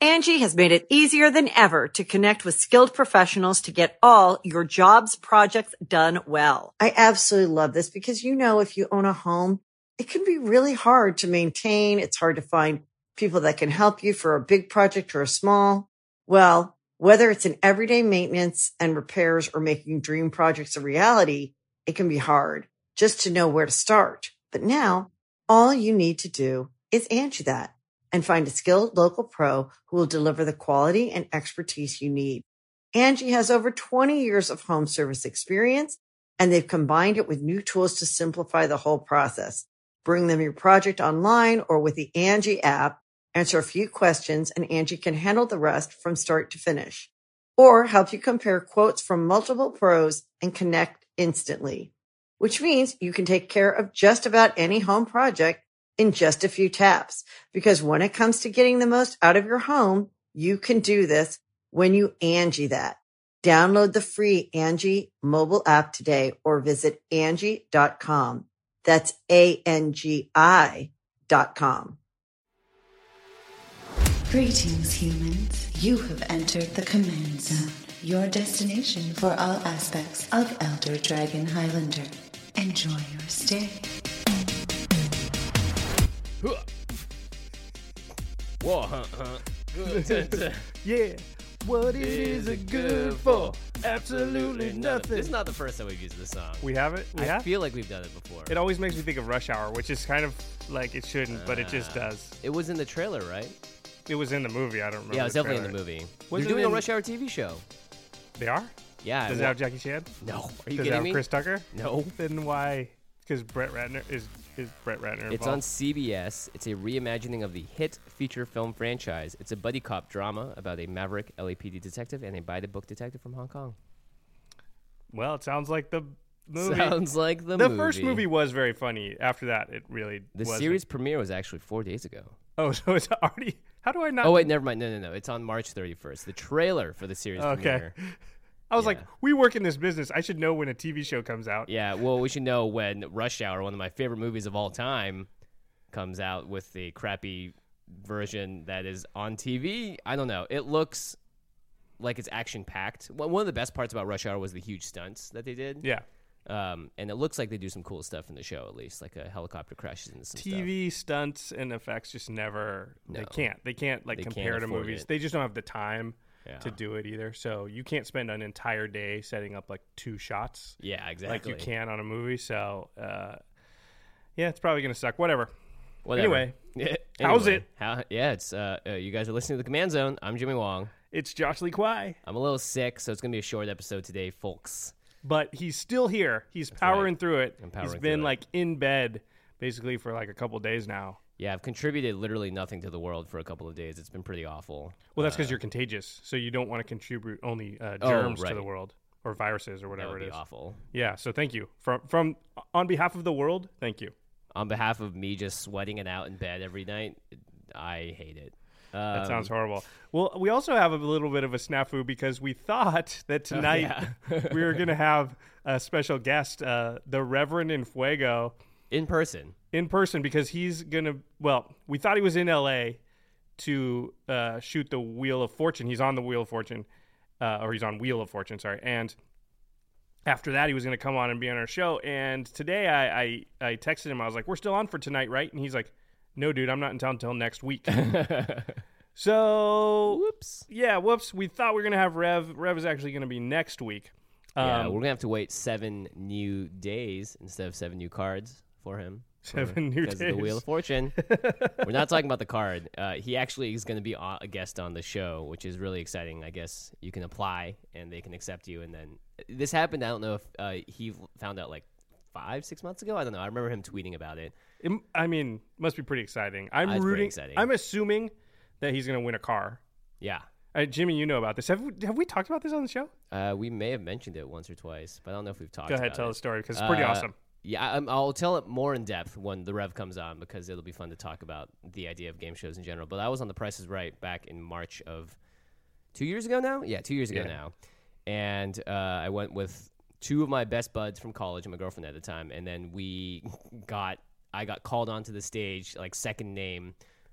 Angie has made it easier than ever to connect with skilled professionals to get all your jobs projects done well. I absolutely love this because, if you own a home, it can be really hard to maintain. It's hard to find people that can help you for a big project or a small. Well, whether it's in everyday maintenance and repairs or making dream projects a reality, it can be hard just to know where to start. But now all you need to do is Angie that and find a skilled local pro who will deliver the quality and expertise you need. Angie has over 20 years of home service experience, and they've combined it with new tools to simplify the whole process. Bring them your project online or with the Angie app, answer a few questions, and Angie can handle the rest from start to finish. Or help you compare quotes from multiple pros and connect instantly, which means you can take care of just about any home project in just a few taps. Because when it comes to getting the most out of your home, you can do this when you Angie that. Download the free Angie mobile app today or visit Angie.com. That's ANGI.com. Greetings, humans. You have entered the Command Zone, your destination for all aspects of Elder Dragon Highlander. Enjoy your stay. Whoa, Yeah, what is it good for? Absolutely nothing. This is not the first time we've used this song. We have it? I feel like we've done it before. It always makes me think of Rush Hour, which is kind of like it shouldn't, but it just does. It was in the trailer, right? It was in the movie. I don't remember. Yeah, it was definitely trailer. in the movie. Was You're it doing a in- Rush Hour TV show. They are? Yeah. Does it have Jackie Chan? No. Are you Does it kidding have me? Chris Tucker? No. Then why? Because Brett Ratner is Brett Ratner It's involved? on CBS. It's a reimagining of the hit feature film franchise. It's a buddy cop drama about a maverick LAPD detective and a by-the-book detective from Hong Kong. Well, it sounds like the movie. Sounds like the The first movie was very funny. After that, it really The wasn't. series premiere was actually 4 days ago. Oh, so it's already... How do I not... Oh, wait, never mind. No. It's on March 31st. The trailer for the series premiere. I was Yeah. like, we work in this business. I should know when a TV show comes out. Yeah, well, we should know when Rush Hour, one of my favorite movies of all time, comes out with the crappy version that is on TV. I don't know. It looks like it's action-packed. One of the best parts about Rush Hour was the huge stunts that they did. Yeah. And it looks like they do some cool stuff in the show, at least, like a helicopter crashes into some stuff. TV stunts and effects just never... No. They can't They compare can't to afford movies. it. They just don't have the time Yeah. to do it either. So you can't spend an entire day setting up like 2 shots Yeah, exactly. like you can on a movie. So yeah, it's probably going to suck. Whatever. Whatever. Anyway, how's it? It's you guys are listening to The Command Zone. I'm Jimmy Wong. It's Josh Lee Kwai. I'm a little sick, so it's going to be a short episode today, folks. But he's still here. He's powering right. through it. I'm powering He's been through it. like in bed basically for like a couple days now. Yeah, I've contributed literally nothing to the world for a couple of days. It's been pretty awful. Well, that's because you're contagious, so you don't want to contribute only germs to right. the world or viruses or That whatever would it be is. awful. Yeah, so thank you from on behalf of the world. Thank you. On behalf of me just sweating it out in bed every night, I hate it. That sounds horrible. Well, we also have a little bit of a snafu because we thought that tonight we were going to have a special guest, the Reverend Infuego, In person. because he's going to, well, we thought he was in L.A. to shoot the Wheel of Fortune. He's on the Wheel of Fortune, or he's on Wheel of Fortune, sorry. And after that, he was going to come on and be on our show. And today I texted him. I was like, we're still on for tonight, right? And he's like, no, dude, I'm not in town until next week. So, Whoops. Yeah, whoops. We thought we were going to have Rev. Rev is actually going to be next week. Yeah, we're going to have to wait 7 new days instead of 7 new cards for him. 7 new Because of the Wheel days. of Fortune. We're not talking about the card. He actually is going to be a guest on the show, which is really exciting. I guess you can apply and they can accept you. And then this happened. I don't know if he found out like 5-6 months ago. I don't know. I remember him tweeting about it. I mean, must be pretty exciting. It's pretty rooting. exciting. I'm assuming that he's going to win a car. Yeah. Jimmy, you know about this. Have we talked about this on the show? We may have mentioned it once or twice, but I don't know if we've talked Go about ahead, tell it. the story because it's pretty awesome. Yeah, I'll tell it more in depth when the Rev comes on because it'll be fun to talk about the idea of game shows in general. But I was on The Price is Right back in March of 2 years ago now? Yeah, 2 years ago now. And I went with 2 of my best buds from college and my girlfriend at the time. And then I got called onto the stage, like second name,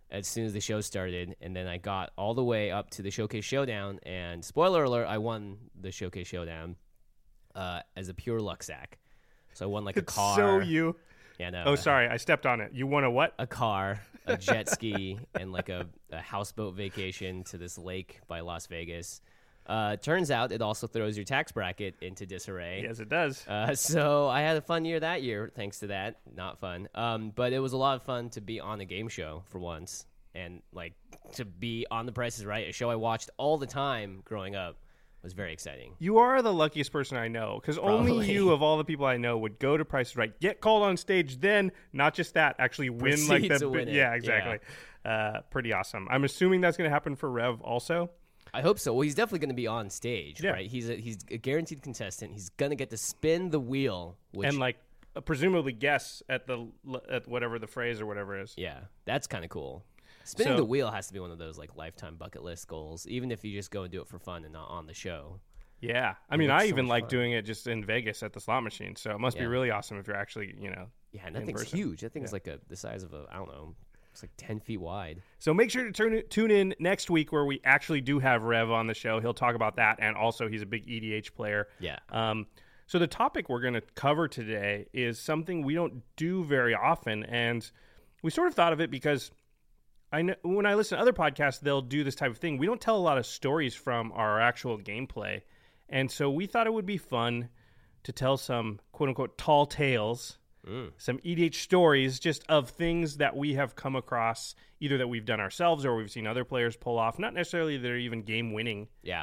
as soon as the show started, and then I got all the way up to the Showcase Showdown, and spoiler alert, I won the Showcase Showdown as a pure luck sack. So I won like a car. So you. Yeah, no. Oh, sorry, I stepped on it. You won a what? A car, a jet ski, and like a houseboat vacation to this lake by Las Vegas. Turns out it also throws your tax bracket into disarray. Yes, it does. So I had a fun year that year, thanks to that. Not fun. But it was a lot of fun to be on a game show for once. And like to be on The Price is Right, a show I watched all the time growing up, was very exciting. You are the luckiest person I know, because only you of all the people I know would go to Price is Right, get called on stage, then not just that, actually win Proceed like to win it. Yeah, exactly. Yeah. Pretty awesome. I'm assuming that's going to happen for Rev also. I hope so. Well, he's definitely going to be on stage, Yeah. right? He's a guaranteed contestant. He's going to get to spin the wheel, which, And like presumably guess at whatever the phrase or whatever is. yeah, that's kind of cool. Spinning So- the wheel has to be one of those like lifetime bucket list goals, even if you just go and do it for fun and not on the show. Yeah. I mean, looks I so even much like fun. doing it just in Vegas at the slot machine. So it must be Yeah. really awesome if you're actually, Yeah, and that in thing's person. huge. That thing's like the size of I don't know, it's like 10 feet wide. So make sure to tune in next week where we actually do have Rev on the show. He'll talk about that, and also he's a big EDH player. Yeah. So the topic we're going to cover today is something we don't do very often, and we sort of thought of it because I know when I listen to other podcasts, they'll do this type of thing. We don't tell a lot of stories from our actual gameplay, and so we thought it would be fun to tell some quote-unquote tall tales, some EDH stories just of things that we have come across, either that we've done ourselves or we've seen other players pull off, not necessarily that are even game-winning, Yeah.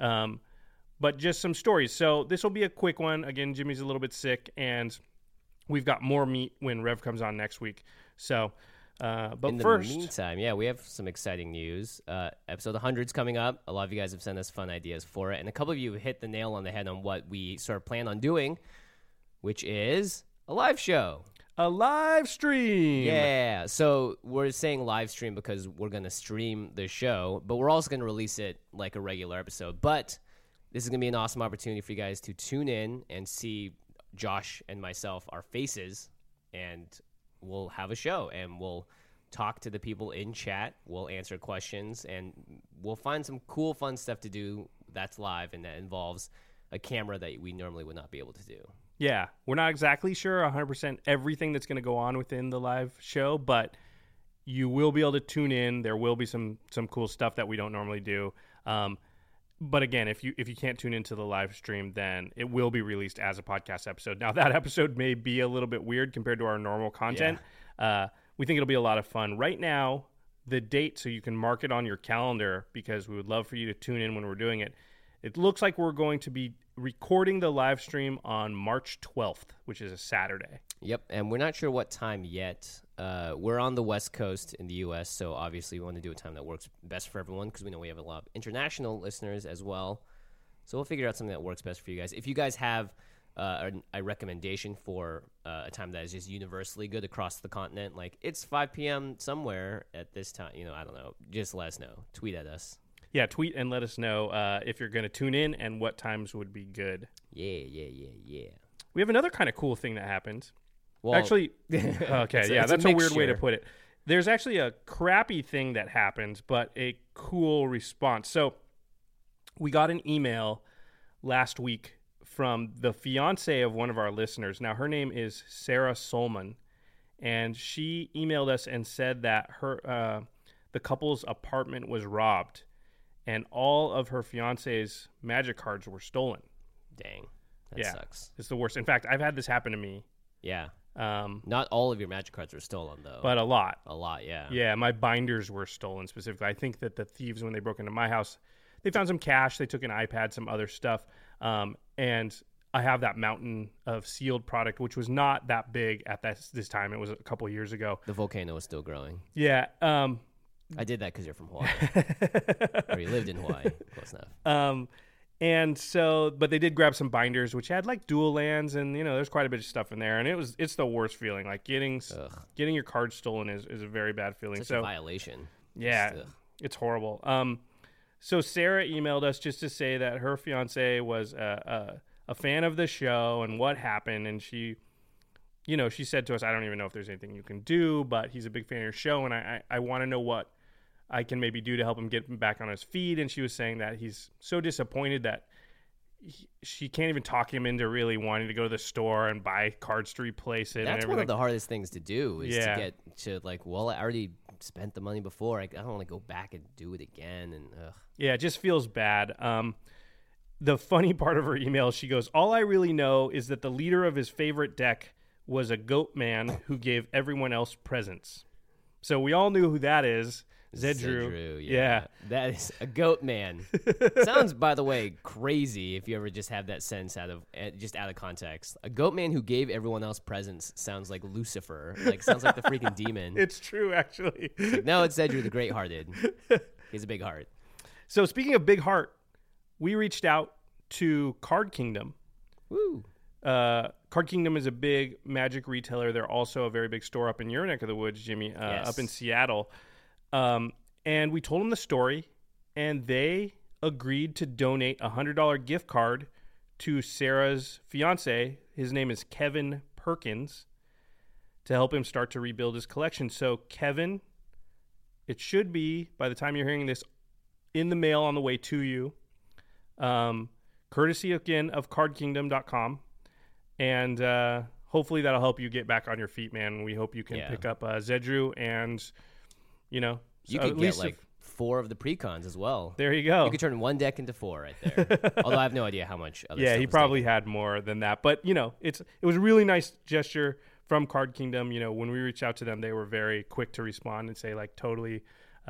but just some stories. So this will be a quick one. Again, Jimmy's a little bit sick, and we've got more meat when Rev comes on next week. So, but In the first, meantime, yeah, we have some exciting news. Episode 100's coming up. A lot of you guys have sent us fun ideas for it, and a couple of you hit the nail on the head on what we sort of plan on doing, which is a live show. a live stream. Yeah, so we're saying live stream because we're going to stream the show, but we're also going to release it like a regular episode. But this is going to be an awesome opportunity for you guys to tune in and see Josh and myself, our faces, and we'll have a show, and we'll talk to the people in chat. We'll answer questions, and we'll find some cool, fun stuff to do that's live and that involves a camera that we normally would not be able to do. Yeah, we're not exactly sure 100% everything that's going to go on within the live show, but you will be able to tune in. There will be some cool stuff that we don't normally do. But again, if you can't tune into the live stream, then it will be released as a podcast episode. Now, that episode may be a little bit weird compared to our normal content. We think it'll be a lot of fun. Right now, the date, so you can mark it on your calendar, because we would love for you to tune in when we're doing it. It looks like we're going to be recording the live stream on March 12th, which is a Saturday. Yep, and we're not sure what time yet. We're on the West Coast in the U.S., so obviously we want to do a time that works best for everyone because we know we have a lot of international listeners as well. So we'll figure out something that works best for you guys. If you guys have a recommendation for a time that is just universally good across the continent, like it's 5 p.m. somewhere at this time, I don't know, just let us know. Tweet at us. Yeah, tweet and let us know if you're going to tune in and what times would be good. Yeah. We have another kind of cool thing that happened. Well, Actually, okay, it's yeah, that's a weird way to mixture. put it. There's actually a crappy thing that happened, but a cool response. So we got an email last week from the fiance of one of our listeners. Now, her name is Sarah Solman, and she emailed us and said that the couple's apartment was robbed, and all of her fiance's Magic cards were stolen. Dang, that Yeah. sucks. It's the worst. In fact, I've had this happen to me, Yeah. Not all of your Magic cards were stolen, though. but a lot. a lot, yeah. Yeah, my binders were stolen specifically. I think that the thieves, when they broke into my house, they found some cash. They took an iPad, some other stuff. And I have that mountain of sealed product, which was not that big at this time. It was a couple of years ago. The volcano is still growing. Yeah. I did that because you're from Hawaii. Or you lived in Hawaii. Close enough. And so, but they did grab some binders, which had like dual lands, and there's quite a bit of stuff in there. And it's the worst feeling. Like getting your card stolen is a very bad feeling. Such a violation. Yeah, Just, ugh. it's horrible. So Sarah emailed us just to say that her fiance was a fan of the show and what happened, and she, she said to us, I don't even know if there's anything you can do, but he's a big fan of your show, and I want to know what I can maybe do to help him get back on his feet. And she was saying that he's so disappointed that she can't even talk him into really wanting to go to the store and buy cards to replace it. That's and one of the hardest things to do is Yeah. to get to like, well, I already spent the money before. I don't want to go back and do it again. And Yeah, it just feels bad. The funny part of her email, she goes, all I really know is that the leader of his favorite deck was a goat man who gave everyone else presents. So we all knew who that is. Zedru. Yeah. That is a goat man. Sounds, by the way, crazy if you ever just have that sense out of context. A goat man who gave everyone else presents sounds like Lucifer. Like sounds like the freaking demon. It's true, actually. No, it's Zedru the Great-Hearted. He has a big heart. So speaking of big heart, we reached out to Card Kingdom. Woo. Card Kingdom is a big Magic retailer. They're also a very big store up in your neck of the woods, Jimmy, Yes. up in Seattle. And we told them the story, and they agreed to donate a $100 gift card to Sarah's fiance. His name is Kevin Perkins, to help him start to rebuild his collection. So, Kevin, it should be, by the time you're hearing this, in the mail on the way to you. Courtesy, again, of cardkingdom.com. And hopefully that'll help you get back on your feet, man. We hope you can pick up Zedru and, You could get like 4 of the precons as well. There you go. You could turn 1 deck into 4 right there. Although I have no idea how much other Yeah, stuff he was probably taken. had more than that. But, it was a really nice gesture from Card Kingdom. When we reached out to them, they were very quick to respond and say, like, totally,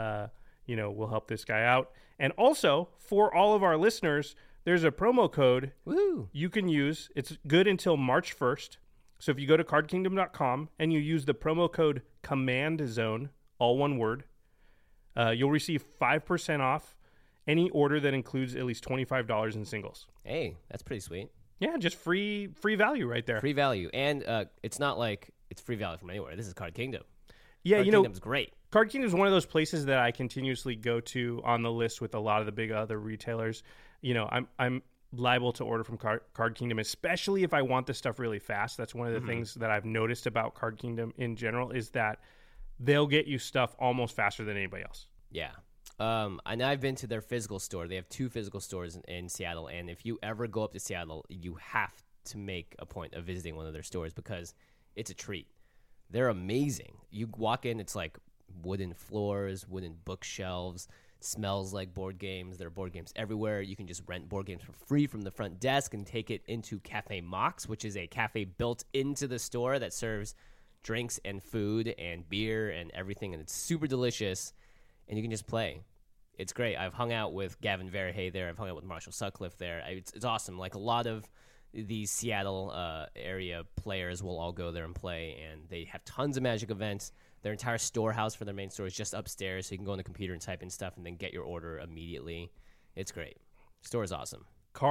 we'll help this guy out. And also, for all of our listeners, there's a promo code Woo. you can use. It's good until March 1st. So if you go to cardkingdom.com and you use the promo code COMMANDZONE, all one word, you'll receive 5% off any order that includes at least $25 in singles. Hey, that's pretty sweet. Yeah, just free value right there. Free value. And it's not like it's free value from anywhere. This is Card Kingdom. Yeah, Card Kingdom's great. Card Kingdom is one of those places that I continuously go to on the list with a lot of the big other retailers. I'm liable to order from Card Kingdom, especially if I want this stuff really fast. That's one of the things that I've noticed about Card Kingdom in general is that they'll get you stuff almost faster than anybody else. Yeah. And I've been to their physical store. They have 2 physical stores in Seattle. And if you ever go up to Seattle, you have to make a point of visiting one of their stores because it's a treat. They're amazing. You walk in, it's like wooden floors, wooden bookshelves, smells like board games. There are board games everywhere. You can just rent board games for free from the front desk and take it into Cafe Mox, which is a cafe built into the store that serves drinks and food and beer and everything, and it's super delicious, and you can just play. It's great. I've hung out with Gavin Verhey there. I've hung out with Marshall Sutcliffe there. It's awesome. Like a lot of these Seattle area players will all go there and play, and they have tons of Magic events. Their entire storehouse for their main store is just upstairs, so you can go on the computer and type in stuff and then get your order immediately. It's great. Store is awesome.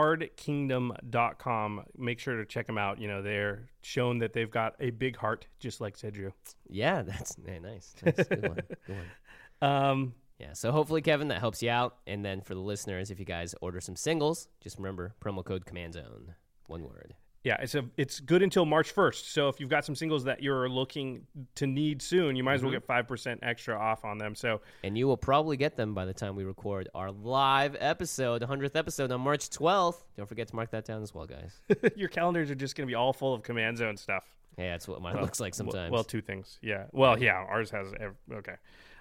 Cardkingdom.com. Make sure to check them out. They're shown that they've got a big heart, just like Zedru. Yeah, that's nice. Good one. Good one. Yeah, so hopefully, Kevin, that helps you out. And then for the listeners, if you guys order some singles, just remember promo code COMMANDZONE. One word. Yeah, it's good until March 1st. So if you've got some singles that you're looking to need soon, you might as well get 5% extra off on them. So, and you will probably get them by the time we record our live episode, the 100th episode on March 12th. Don't forget to mark that down as well, guys. your calendars are just going to be all full of Command Zone stuff. Yeah, that's what mine looks like sometimes. Well, 2 things. Yeah. Well, yeah, ours has. Okay.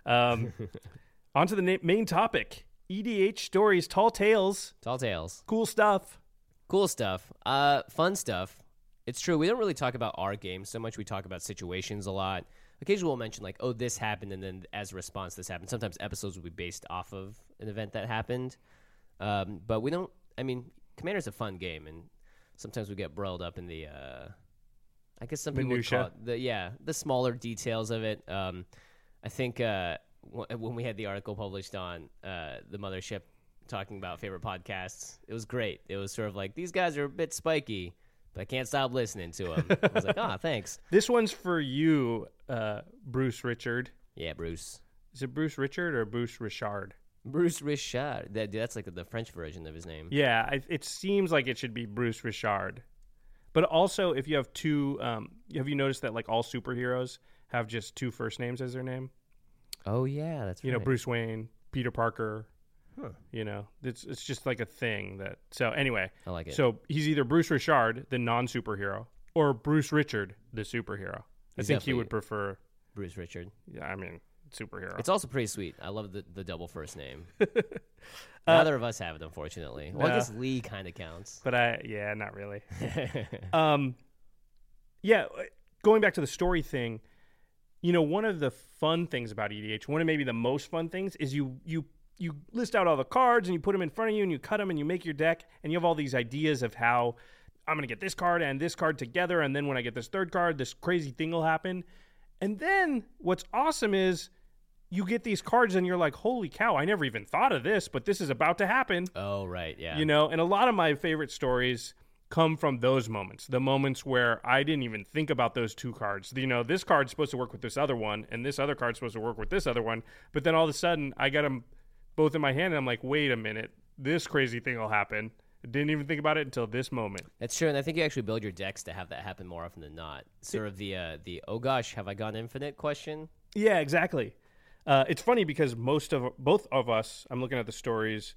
On to the main topic. EDH stories, tall tales. Tall tales. Cool stuff. Cool stuff. Fun stuff. It's true. We don't really talk about our games so much. We talk about situations a lot. Occasionally we'll mention like, oh, this happened, and then as a response, this happened. Sometimes episodes will be based off of an event that happened. But we don't, Commander's a fun game, and sometimes we get broiled up in the, I guess some people would call it the smaller details of it. I think when we had the article published on the Mothership, talking about favorite podcasts, it was great. It was sort of like, these guys are a bit spiky, but I can't stop listening to them. I was like, thanks. This one's for you, Bruce Richard. Yeah, Bruce. Is it Bruce Richard or Bruce Richard? Bruce Richard. That's like the French version of his name. Yeah, it seems like it should be Bruce Richard. But also, if you have two, have you noticed that like all superheroes have just two first names as their name? Oh yeah, that's You right. know, Bruce Wayne, Peter Parker. Huh. You know, it's just like a thing that. So anyway, I like it. So he's either Bruce Richard, the non-superhero, or Bruce Richard, the superhero. I think he would prefer Bruce Richard. Yeah, I mean, superhero. It's also pretty sweet. I love the double first name. Neither of us have it, unfortunately. Well, I guess Lee kind of counts. But not really. Going back to the story thing, you know, one of the fun things about EDH, one of maybe the most fun things, is you list out all the cards and you put them in front of you and you cut them and you make your deck and you have all these ideas of how I'm going to get this card and this card together, and then when I get this third card, this crazy thing will happen. And then what's awesome is you get these cards and you're like, holy cow, I never even thought of this, but this is about to happen. Oh, right, yeah. You know, and a lot of my favorite stories come from those moments, the moments where I didn't even think about those two cards. You know, this card's supposed to work with this other one, and this other card's supposed to work with this other one, but then all of a sudden, I got them both in my hand, and I'm like, wait a minute, this crazy thing will happen. I didn't even think about it until this moment. That's true, and I think you actually build your decks to have that happen more often than not. Sort of the oh gosh, have I gone infinite question? Yeah, exactly. It's funny because both of us, I'm looking at the stories,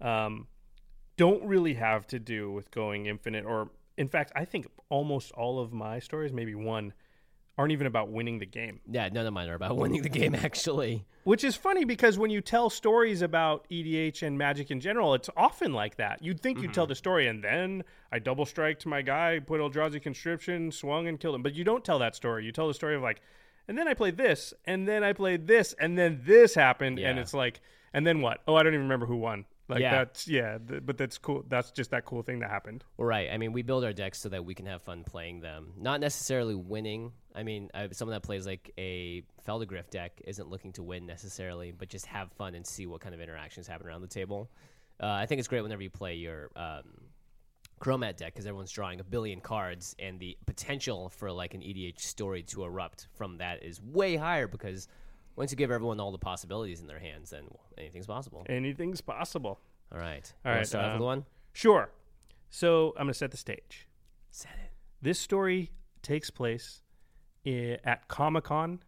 don't really have to do with going infinite, or in fact, I think almost all of my stories, maybe one, aren't even about winning the game. Yeah, none of mine are about winning the game, actually. Which is funny because when you tell stories about EDH and Magic in general, it's often like that. You'd think you'd tell the story, and then I double striked my guy, put Eldrazi Conscription, swung and killed him. But you don't tell that story. You tell the story of like, and then I played this, and then I played this, and then this happened, and it's like, and then what? Oh, I don't even remember who won. Like but that's cool. That's just that cool thing that happened. Well, right. I mean, we build our decks so that we can have fun playing them. Not necessarily winning. I mean, someone that plays like a Feldegriff deck isn't looking to win necessarily, but just have fun and see what kind of interactions happen around the table. I think it's great whenever you play your Chromat deck because everyone's drawing a billion cards, and the potential for like an EDH story to erupt from that is way higher because once you give everyone all the possibilities in their hands, then anything's possible. Anything's possible. All right. All right. Start off with one? Sure. So I'm going to set the stage. Set it. This story takes place at Comic-Con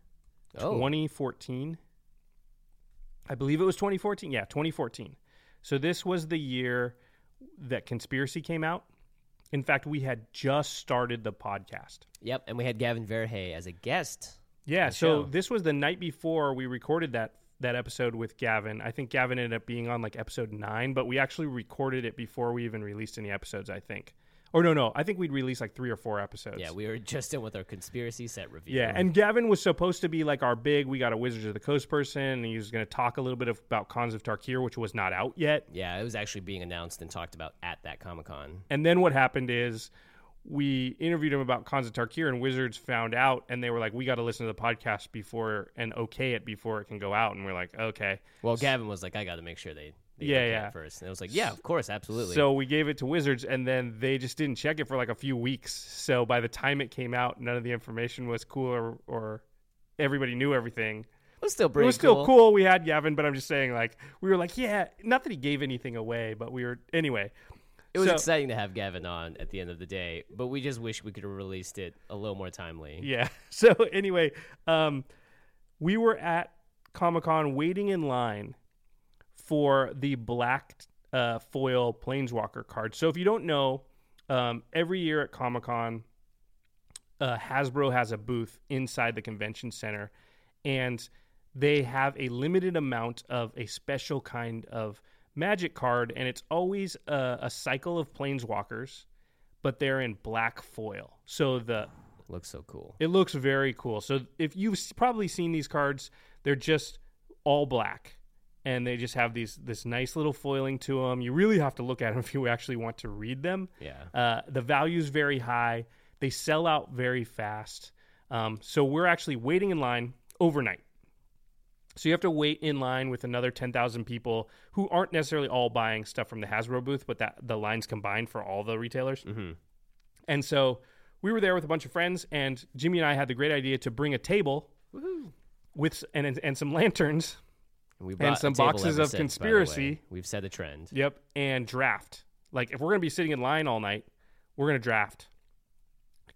2014. I believe it was 2014. Yeah, 2014. So this was the year that Conspiracy came out. In fact, we had just started the podcast. Yep, and we had Gavin Verhey as a guest. Yeah, so this was the night before we recorded that episode with Gavin. I think Gavin ended up being on like episode 9, but we actually recorded it before we even released any episodes, I think. Or no, I think we'd released like 3 or 4 episodes. Yeah, we were just in with our Conspiracy set review. Yeah, and Gavin was supposed to be like our we got a Wizards of the Coast person, and he was going to talk a little bit about Khans of Tarkir, which was not out yet. Yeah, it was actually being announced and talked about at that Comic-Con. And then what happened is we interviewed him about Khans of Tarkir, and Wizards found out, and they were like, we got to listen to the podcast before and okay it before it can go out. And we're like, okay. Well, Gavin was like, I got to make sure they yeah first. And it was like, yeah, of course, absolutely. So we gave it to Wizards, and then they just didn't check it for like a few weeks. So by the time it came out, none of the information was cool or everybody knew everything. It was still pretty cool. It was still cool. We had Gavin, but I'm just saying, like, we were like, yeah, not that he gave anything away, but we were, anyway. It was exciting to have Gavin on at the end of the day, but we just wish we could have released it a little more timely. Yeah. So anyway, we were at Comic-Con waiting in line for the black foil Planeswalker card. So if you don't know, every year at Comic-Con, Hasbro has a booth inside the convention center, and they have a limited amount of a special kind of Magic card, and it's always a cycle of Planeswalkers, but they're in black foil. So looks so cool. It looks very cool. So if you've probably seen these cards, they're just all black, and they just have this nice little foiling to them. You really have to look at them if you actually want to read them. Yeah. The value's very high. They sell out very fast. So we're actually waiting in line overnight. So you have to wait in line with another 10,000 people who aren't necessarily all buying stuff from the Hasbro booth, but the line's combined for all the retailers. Mm-hmm. And so we were there with a bunch of friends, and Jimmy and I had the great idea to bring a table with and some lanterns and some boxes of Conspiracy. We've set a trend. Yep, and draft. Like, if we're going to be sitting in line all night, we're going to draft.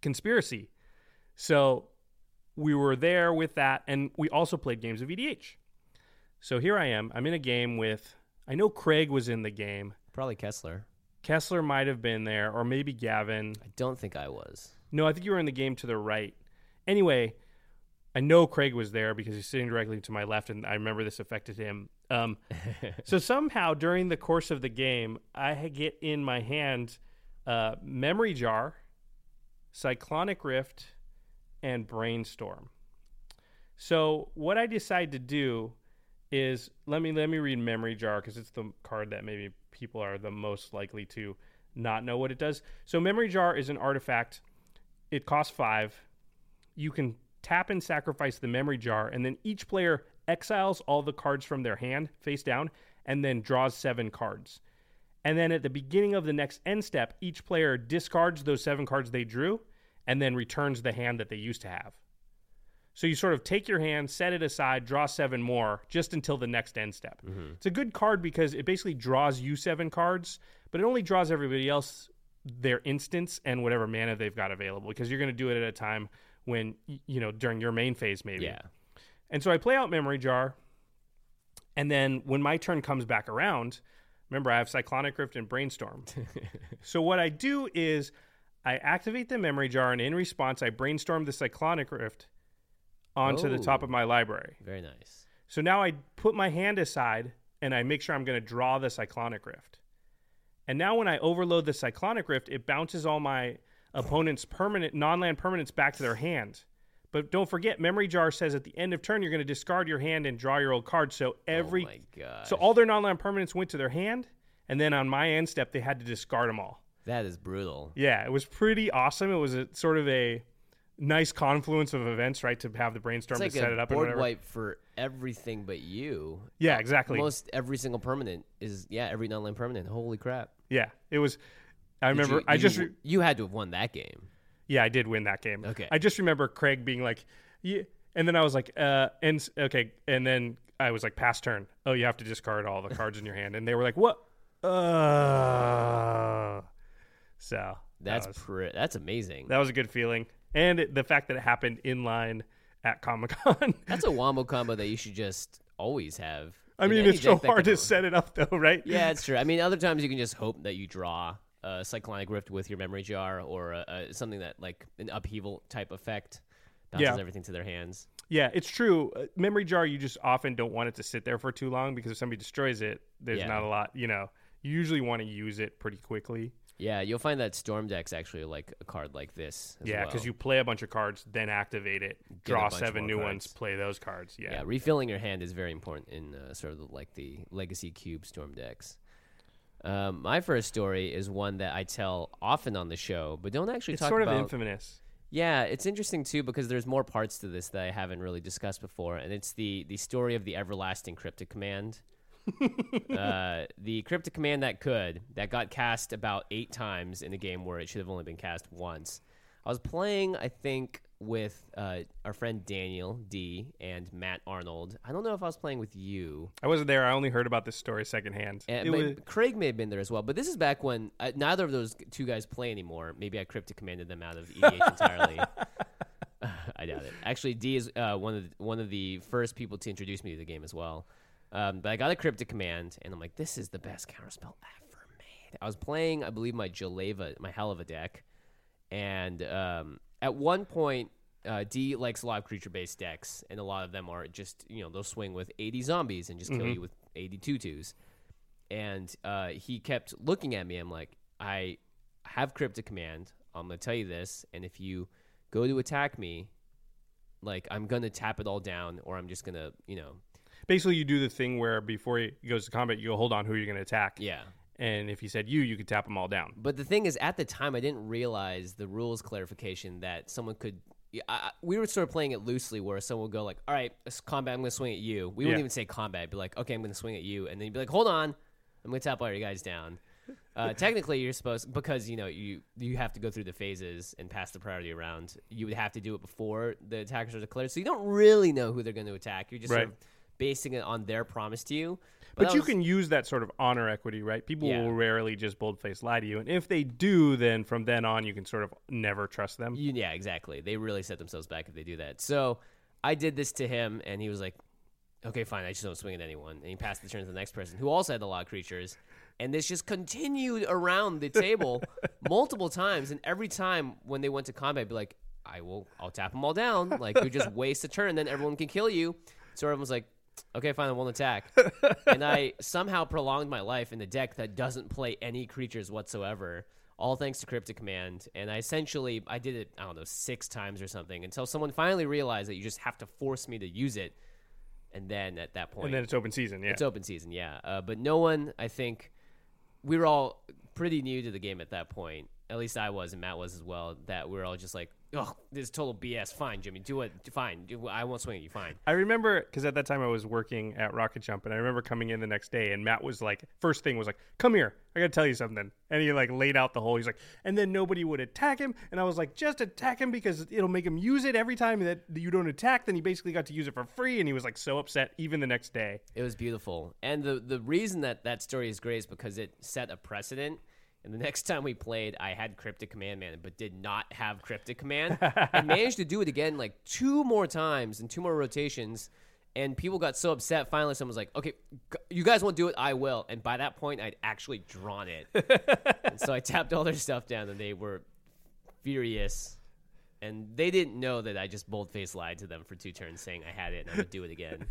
conspiracy. So we were there with that, and we also played games of EDH. So here I am. I'm in a game with, I know Craig was in the game. Probably Kessler. Kessler might have been there, or maybe Gavin. I don't think I was. No, I think you were in the game to the right. Anyway, I know Craig was there because he's sitting directly to my left, and I remember this affected him. So somehow during the course of the game, I get in my hand Memory Jar, Cyclonic Rift, and Brainstorm. So what I decide to do is, let me read Memory Jar because it's the card that maybe people are the most likely to not know what it does. So Memory Jar is an artifact. It costs 5. You can tap and sacrifice the Memory Jar, and then each player exiles all the cards from their hand face down and then draws 7 cards. And then at the beginning of the next end step, each player discards those 7 cards they drew and then returns the hand that they used to have. So you sort of take your hand, set it aside, draw 7 more just until the next end step. Mm-hmm. It's a good card because it basically draws you 7 cards, but it only draws everybody else their instants and whatever mana they've got available, because you're going to do it at a time when, during your main phase maybe. Yeah. And so I play out Memory Jar, and then when my turn comes back around, remember I have Cyclonic Rift and Brainstorm. So what I do is I activate the Memory Jar, and in response I brainstorm the Cyclonic Rift onto the top of my library. Very nice. So now I put my hand aside, and I make sure I'm going to draw the Cyclonic Rift. And now when I overload the Cyclonic Rift, it bounces all my opponent's non-land permanents back to their hand. But don't forget, Memory Jar says at the end of turn, you're going to discard your hand and draw your old card. So Oh my gosh. So all their non-land permanents went to their hand, and then on my end step, they had to discard them all. That is brutal. Yeah, it was pretty awesome. It was sort of a nice confluence of events, right, to have the Brainstorm It's like to set it up. a board and wipe for everything but you. Yeah, exactly. Most every single permanent is, every non-land permanent. Holy crap. Yeah, it was. I remember. You had to have won that game. Yeah, I did win that game. Okay. I just remember Craig being like, yeah, and then I was like, okay, and then I was like, pass turn. Oh, you have to discard all the cards in your hand, and they were like, what? So that's amazing. That was a good feeling, and the fact that it happened in line at Comic-Con. That's a wombo combo that you should just always have. I mean, it's so hard to set it up, though, right? Yeah, it's true. I mean, other times you can just hope that you draw a Cyclonic Rift with your Memory Jar, or something that, like, an upheaval type effect bounces everything to their hands. Yeah, it's true. Memory Jar, you just often don't want it to sit there for too long, because if somebody destroys it, there's not a lot, you usually want to use it pretty quickly. Yeah, you'll find that Storm decks actually like a card like this as well. Because you play a bunch of cards, then activate it, draw 7 new ones, play those cards. Yeah, refilling your hand is very important in sort of like the Legacy Cube Storm decks. My first story is one that I tell often on the show, but don't actually talk about. It's sort of infamous. Yeah, it's interesting too because there's more parts to this that I haven't really discussed before, and it's the story of the Everlasting Cryptic Command. The Cryptic Command that got cast about 8 times in a game where it should have only been cast once. I was playing, I think, with our friend Daniel D and Matt Arnold. I don't know if I was playing with you. I wasn't there. I only heard about this story secondhand. Craig may have been there as well, but this is back when neither of those two guys play anymore. Maybe I Cryptic Commanded them out of EDH entirely. I doubt it. Actually, D is one of the first people to introduce me to the game as well. But I got a Cryptic Command, and I'm like, this is the best counterspell ever made. I was playing, I believe, my Jaleva, my Helava deck, and at one point, D likes a lot of creature-based decks, and a lot of them are just, they'll swing with 80 zombies and just kill you with 80 tutus. And he kept looking at me. I'm like, I have Cryptic Command. I'm going to tell you this, and if you go to attack me, like, I'm going to tap it all down, or I'm just going to, Basically, you do the thing where before he goes to combat, you go, hold on, who are you going to attack? Yeah. And if he said you could tap them all down. But the thing is, at the time, I didn't realize the rules clarification that someone could... we were sort of playing it loosely where someone would go like, all right, it's combat, I'm going to swing at you. We wouldn't even say combat, but like, okay, I'm going to swing at you. And then you'd be like, hold on, I'm going to tap all your guys down. Technically, you're supposed... Because, you have to go through the phases and pass the priority around. You would have to do it before the attackers are declared. So you don't really know who they're going to attack. You're just sort of basing it on their promise to you. But that you was- can use that sort of honor equity, right? People Yeah. will rarely just boldface lie to you. And if they do, then from then on, you can sort of never trust them. Yeah, exactly. They really set themselves back if they do that. So I did this to him, and he was like, okay, fine, I just don't swing at anyone. And he passed the turn to the next person, who also had a lot of creatures. And this just continued around the table multiple times. And every time when they went to combat, I'd be like, I'll tap them all down. Like, you just waste a turn, then everyone can kill you. So everyone was like, okay, fine, I won't attack. And I somehow prolonged my life in the deck that doesn't play any creatures whatsoever, all thanks to Cryptic Command. And I did it, I don't know, 6 times or something, until someone finally realized that you just have to force me to use it. And then at that point... And then it's open season, yeah. It's open season, yeah. But no one, I think... We were all pretty new to the game at that point. At least I was, and Matt was as well, that we were all just like, oh, this is total BS. Fine, Jimmy, do it. Fine. I won't swing at you. Fine. I remember, because at that time I was working at Rocket Jump, and I remember coming in the next day, and Matt was like, first thing was like, come here, I gotta tell you something. And he like laid out the whole, he's like, and then nobody would attack him. And I was like, just attack him because it'll make him use it every time that you don't attack. Then he basically got to use it for free, and he was like so upset even the next day. It was beautiful. And the reason that story is great is because it set a precedent. And the next time we played, I had Cryptic Command Man, but did not have Cryptic Command. I managed to do it again like 2 more times in 2 more rotations, and people got so upset. Finally, someone was like, okay, you guys won't do it, I will. And by that point, I'd actually drawn it. And so I tapped all their stuff down, and they were furious. And they didn't know that I just boldface lied to them for 2 turns saying I had it and I would do it again.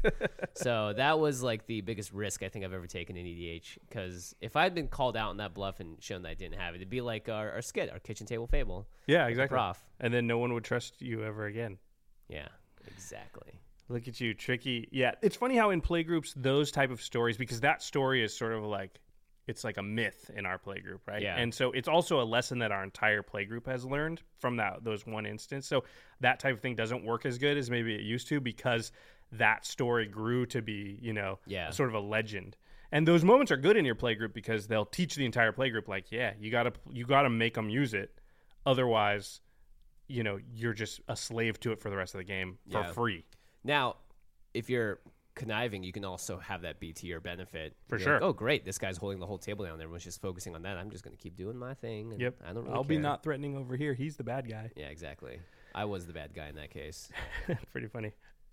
So that was like the biggest risk I think I've ever taken in EDH. Because if I'd been called out on that bluff and shown that I didn't have it, it'd be like our skit, our kitchen table fable. Yeah, exactly. Prof. And then no one would trust you ever again. Yeah, exactly. Look at you, tricky. Yeah, it's funny how in playgroups, those type of stories, because that story is sort of like, it's like a myth in our playgroup, right? Yeah. And so it's also a lesson that our entire playgroup has learned from those one instance. So that type of thing doesn't work as good as maybe it used to because that story grew to be, sort of a legend. And those moments are good in your playgroup because they'll teach the entire playgroup, like, yeah, you gotta make them use it. Otherwise, you're just a slave to it for the rest of the game for free. Now, if you're conniving, you can also have that be to your benefit. For You're sure. like, oh, great, this guy's holding the whole table down. Everyone's just focusing on that. I'm just going to keep doing my thing. And Yep. I don't really I'll care. be not threatening over here. He's the bad guy. Yeah, exactly. I was the bad guy in that case. Pretty funny.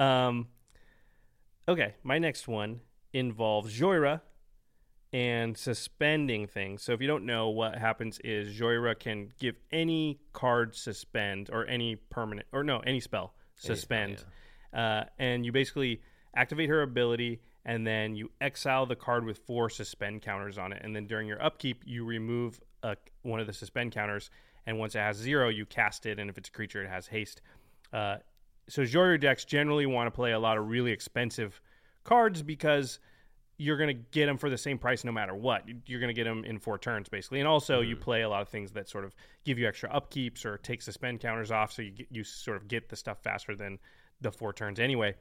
Okay, my next one involves Joyra and suspending things. So if you don't know, what happens is Joyra can give any card suspend or any spell suspend. And you basically activate her ability, and then you exile the card with 4 suspend counters on it. And then during your upkeep, you remove one of the suspend counters, and once it has 0, you cast it, and if it's a creature, it has haste. So Joyra decks generally want to play a lot of really expensive cards because you're going to get them for the same price no matter what. You're going to get them in 4 turns, basically. And also, you play a lot of things that sort of give you extra upkeeps or take suspend counters off, so you sort of get the stuff faster than the 4 turns anyway.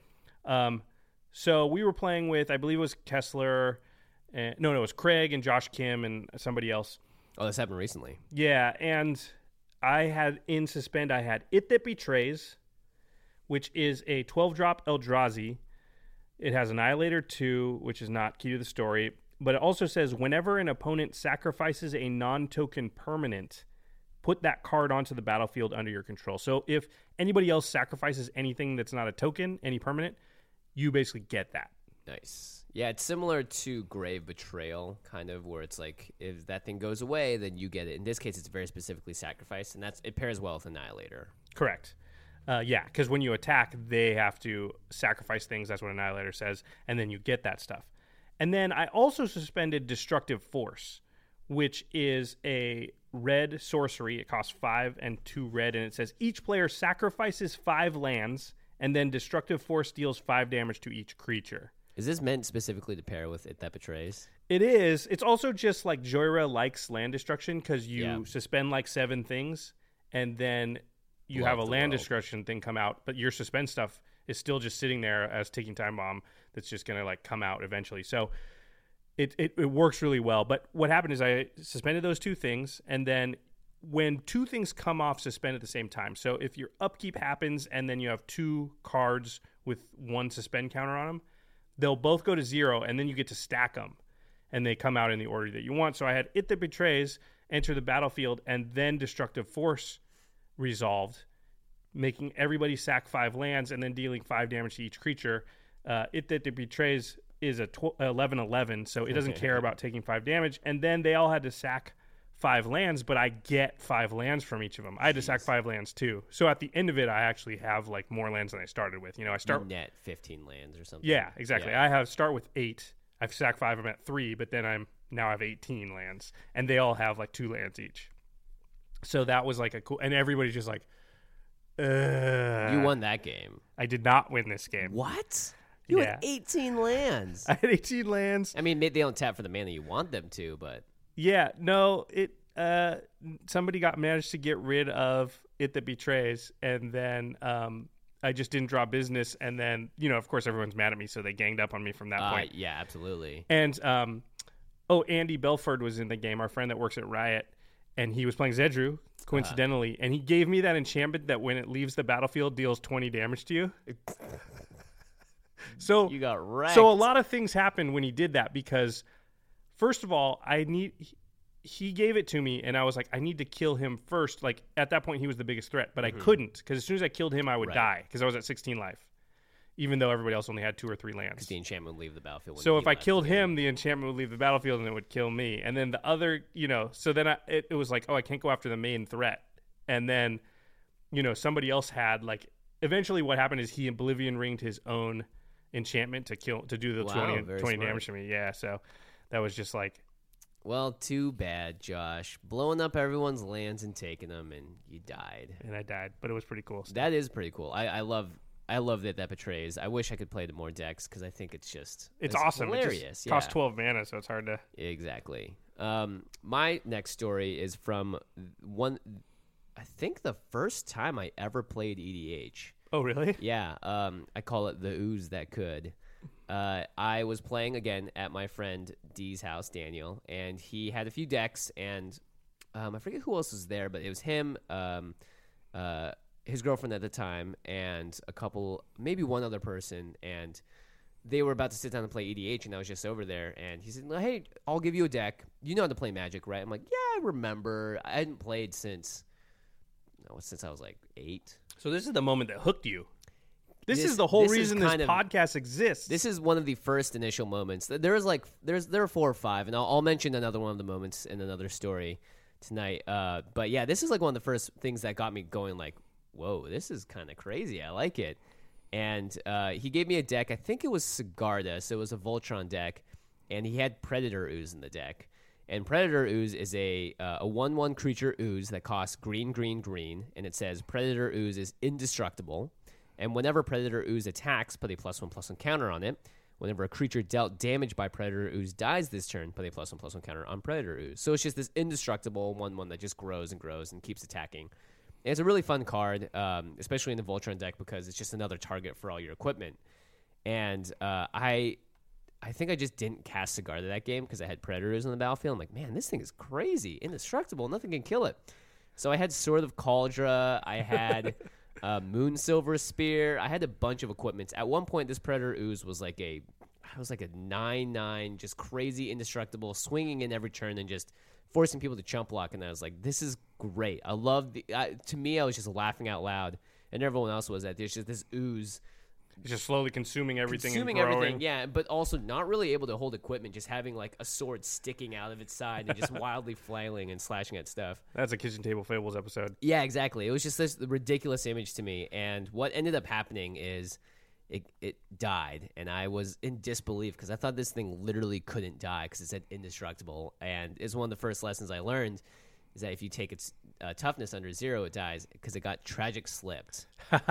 So we were playing with, I believe it was Kessler. It was Craig and Josh Kim and somebody else. Oh, this happened recently. Yeah, and I had in suspend, I had It That Betrays, which is a 12-drop Eldrazi. It has Annihilator 2, which is not key to the story, but it also says whenever an opponent sacrifices a non-token permanent, put that card onto the battlefield under your control. So if anybody else sacrifices anything that's not a token, any permanent, you basically get that. Nice. Yeah, it's similar to Grave Betrayal, kind of, where it's like, if that thing goes away, then you get it. In this case, it's very specifically sacrificed, and it pairs well with Annihilator. Correct. Because when you attack, they have to sacrifice things. That's what Annihilator says, and then you get that stuff. And then I also suspended Destructive Force, which is a red sorcery. It costs 5 and 2 red, and it says each player sacrifices 5 lands, and then Destructive Force deals 5 damage to each creature. Is this meant specifically to pair with It That Betrays? It is. It's also just like Joyra likes land destruction because you suspend like 7 things, and then you have a land destruction thing come out, but your suspend stuff is still just sitting there as Ticking Time Bomb that's just going to like come out eventually. So it works really well. But what happened is I suspended those 2 things, and then when 2 things come off suspend at the same time, so if your upkeep happens and then you have 2 cards with 1 suspend counter on them, they'll both go to 0, and then you get to stack them, and they come out in the order that you want. So I had It That Betrays enter the battlefield, and then Destructive Force resolved, making everybody sack 5 lands and then dealing 5 damage to each creature. It That Betrays is a 11/11, so it doesn't care about taking 5 damage. And then they all had to sack 5 lands, but I get 5 lands from each of them. I had to sack 5 lands too. So at the end of it, I actually have like more lands than I started with. I start net 15 lands or something. Yeah, exactly. I start with 8. I've sacked 5. I'm at 3, but then I have 18 lands, and they all have like 2 lands each. So that was like a cool, and everybody's just like, You won that game. I did not win this game. What? You had 18 lands. I had 18 lands. I mean, they don't tap for the mana you want them to, but yeah, no, somebody managed to get rid of It That Betrays, and then I just didn't draw business, and then of course everyone's mad at me, so they ganged up on me from that point. Yeah, absolutely. And Andy Belford was in the game, our friend that works at Riot, and he was playing Zedru, coincidentally, and he gave me that enchantment that when it leaves the battlefield deals 20 damage to you. So you got wrecked. So a lot of things happened when he did that, because first of all, he gave it to me, and I was like, I need to kill him first. Like at that point, he was the biggest threat, but I couldn't, because as soon as I killed him, I would die, because I was at 16 life, even though everybody else only had 2 or 3 lands. Because the enchantment would leave the battlefield. So if I killed him, the enchantment would leave the battlefield, and it would kill me. And then the other, so then it was like, oh, I can't go after the main threat. And then, somebody else had like. Eventually, what happened is he Oblivion ringed his own enchantment to do the 20 damage to me. Yeah, so that was just like. Well, too bad, Josh. Blowing up everyone's lands and taking them, and you died. And I died, but it was pretty cool. That is pretty cool. I love that Betrays. I wish I could play more decks, because I think it's awesome. Hilarious. It just costs 12 mana, so it's hard to. Exactly. My next story is from I think the first time I ever played EDH. Oh, really? Yeah. I call it the ooze that could. I was playing again at my friend D's house, Daniel, and he had a few decks, and I forget who else was there, but it was him, his girlfriend at the time, and maybe one other person, and they were about to sit down and play EDH, and I was just over there, and he said, hey, I'll give you a deck. You know how to play Magic, right? I'm like, yeah, I remember. I hadn't played since I was like 8. So this is the moment that hooked you. This is the whole reason this podcast exists. This is one of the first initial moments. There are 4 or 5, and I'll mention another one of the moments in another story tonight. But yeah, this is like one of the first things that got me going. Like, whoa, this is kind of crazy. I like it. And he gave me a deck. I think it was Sigarda, so it was a Voltron deck, and he had Predator Ooze in the deck. And Predator Ooze is a 1/1 creature ooze that costs green, and it says Predator Ooze is indestructible. And whenever Predator Ooze attacks, put a +1/+1 counter on it. Whenever a creature dealt damage by Predator Ooze dies this turn, put a +1/+1 counter on Predator Ooze. So it's just this indestructible 1/1 that just grows and grows and keeps attacking. And it's a really fun card, especially in the Voltron deck, because it's just another target for all your equipment. And I think I just didn't cast Sigarda that game because I had Predator Ooze on the battlefield. I'm like, man, this thing is crazy, indestructible, nothing can kill it. So I had Sword of Kaldra, I had Moon Silver Spear, I had a bunch of equipments. At one point, this Predator Ooze was like a 9/9, just crazy indestructible, swinging in every turn and just forcing people to chump block. And I was like, this is great. I love to me, I was just laughing out loud, and everyone else was that there's just this ooze. It's just slowly consuming everything and growing. Everything, yeah, but also not really able to hold equipment, just having like a sword sticking out of its side and just wildly flailing and slashing at stuff. That's a Kitchen Table Fables episode. Yeah, exactly. It was just this ridiculous image to me, and what ended up happening is it died, and I was in disbelief because I thought this thing literally couldn't die because it said indestructible, and it's one of the first lessons I learned is that if you take its toughness under 0, it dies because it got Tragic Slipped.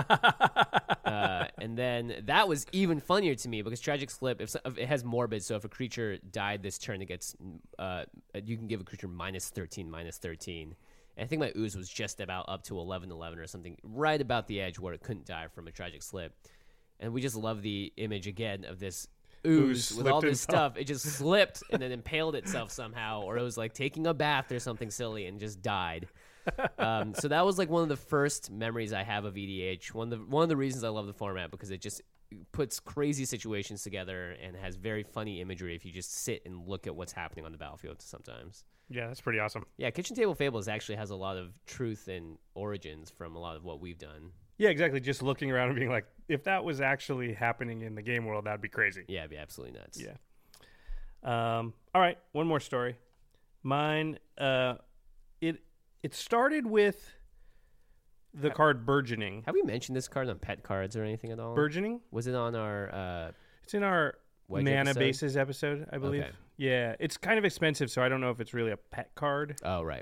And then that was even funnier to me because Tragic Slip, if it has Morbid, so if a creature died this turn, it gets you can give a creature -13. And I think my ooze was just about up to 11/11 or something, right about the edge where it couldn't die from a Tragic Slip. And we just love the image again of this ooze with all this stuff. It just slipped and then impaled itself somehow, or it was like taking a bath or something silly and just died. So that was like one of the first memories I have of EDH. One of the reasons I love the format, because puts crazy situations together and has very funny imagery if you just sit and look at what's happening on the battlefield sometimes. Yeah, that's pretty awesome. Yeah, Kitchen Table Fables actually has a lot of truth and origins from a lot of what we've done. Yeah, exactly. Just looking around and being like, if that was actually happening in the game world, that'd be crazy. Yeah, it'd be absolutely nuts. Yeah. All right, one more story. Mine, it started with the card Burgeoning. Have we mentioned this card on Pet Cards or anything at all? Burgeoning? Was it on our... It's in our Wedge Mana episode? Bases episode, I believe. Okay. Yeah, it's kind of expensive, so I don't know if it's really a pet card. Oh, right.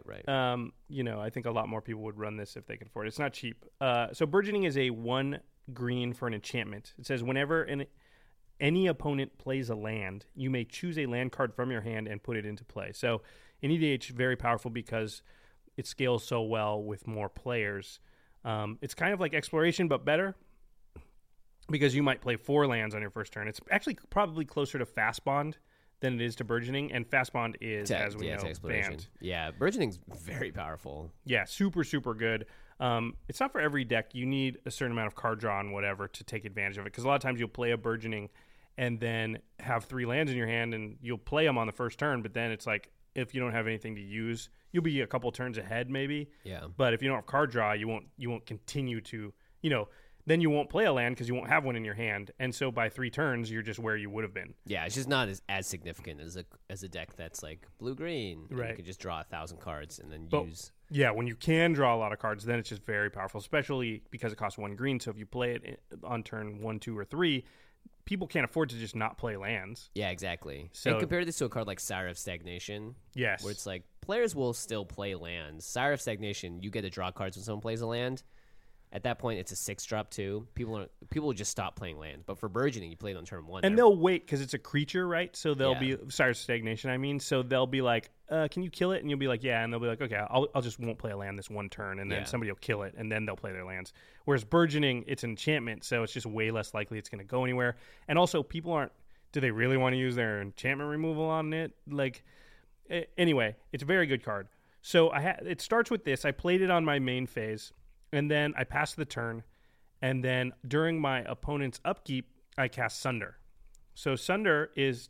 I think a lot more people would run this if they can afford it. It's not cheap. So Burgeoning is a 1 green for an enchantment. It says whenever any opponent plays a land, you may choose a land card from your hand and put it into play. So in EDH, very powerful because it scales so well with more players. It's kind of like Exploration, but better because you might play 4 lands on your first turn. It's actually probably closer to Fast Bond than it is to Burgeoning, and Fast Bond is, as we know, banned. Yeah, Burgeoning's very powerful. Yeah, super, super good. It's not for every deck. You need a certain amount of card draw and whatever to take advantage of it, because a lot of times you'll play a Burgeoning and then have 3 lands in your hand, and you'll play them on the first turn, but then it's like, if you don't have anything to use, you'll be a couple turns ahead maybe. Yeah. But if you don't have card draw, you won't continue to, then you won't play a land because you won't have one in your hand. And so by 3 turns, you're just where you would have been. Yeah, it's just not as significant as a deck that's like blue-green. Right. You can just draw 1,000 cards and then use... Yeah, when you can draw a lot of cards, then it's just very powerful, especially because it costs 1 green. So if you play it on turn 1, 2, or 3, people can't afford to just not play lands. Yeah, exactly. So, and compare this to a card like Sire of Stagnation. Yes. Where it's like, players will still play lands. Sire of Stagnation, you get to draw cards when someone plays a land. At that point, it's a 6-drop too. People will just stop playing lands. But for Burgeoning, you play it on turn 1. And they'll wait because it's a creature, right? So they'll Yeah. be Sire of Stagnation. I mean, so they'll be like, "Can you kill it?" And you'll be like, "Yeah." And they'll be like, "Okay, I'll just won't play a land this 1 turn." And then Yeah. somebody will kill it, and then they'll play their lands. Whereas Burgeoning, it's an enchantment, so it's just way less likely it's going to go anywhere. And also, people aren't. Do they really want to use their enchantment removal on it? Like, anyway, it's a very good card. So it starts with this. I played it on my main phase, and then I passed the turn. And then during my opponent's upkeep, I cast Sunder. So Sunder is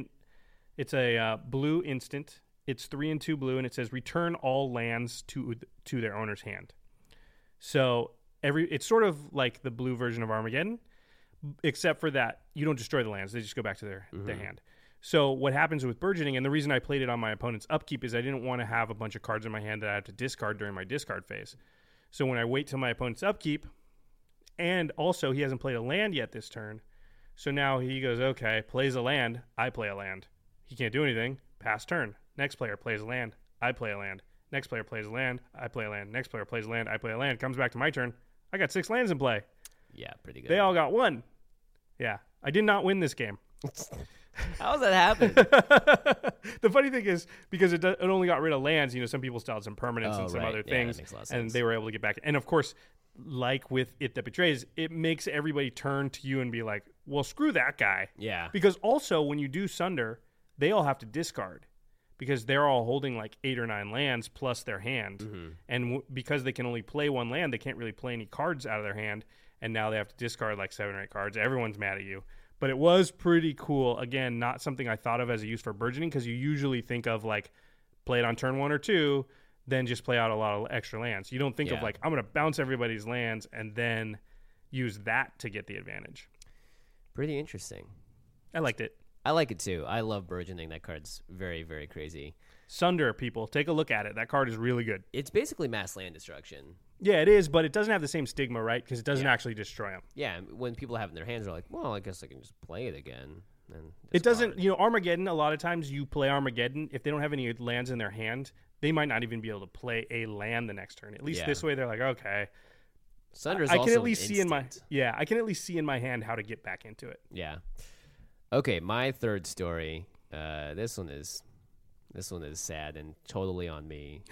it's a blue instant. It's 3 and 2 blue, and it says return all lands to their owner's hand. So it's sort of like the blue version of Armageddon, except for that you don't destroy the lands; they just go back to their hand. So what happens with Burgeoning, and the reason I played it on my opponent's upkeep is I didn't want to have a bunch of cards in my hand that I have to discard during my discard phase. So when I wait till my opponent's upkeep, and also he hasn't played a land yet this turn, so now he goes, okay, plays a land, I play a land. He can't do anything, pass turn. Next player plays a land, I play a land. Next player plays a land, I play a land. Next player plays a land, I play a land. Comes back to my turn, I got 6 lands in play. Yeah, pretty good. They all got 1. Yeah, I did not win this game. How does that happen? The funny thing is, because it only got rid of lands, some people still had some permanents and some right. other Yeah, things, that makes a lot of and sense. they were able to get back. And of course, like with It That Betrays, it makes everybody turn to you and be like, well, screw that guy. Yeah. Because also, when you do Sunder, they all have to discard because they're all holding like 8 or 9 lands plus their hand. Mm-hmm. And because they can only play 1 land, they can't really play any cards out of their hand. And now they have to discard like 7 or 8 cards. Everyone's mad at you. But it was pretty cool. Again, not something I thought of as a use for Burgeoning, because you usually think of like play it on turn 1 or 2, then just play out a lot of extra lands. You don't think of like, I'm going to bounce everybody's lands and then use that to get the advantage. Pretty interesting. I liked it. I like it too. I love Burgeoning. That card's very, very crazy. Sunder, people, take a look at it. That card is really good. It's basically mass land destruction. Yeah, it is, but it doesn't have the same stigma, right? Because it doesn't actually destroy them. Yeah, when people have it in their hands, they're like, well, I guess I can just play it again. And it doesn't, Armageddon, a lot of times you play Armageddon, if they don't have any lands in their hand, they might not even be able to play a land the next turn. At least this way, they're like, okay. Sunder's I also can at least an see instant. I can at least see in my hand how to get back into it. Yeah. Okay, my third story. This one is sad and totally on me.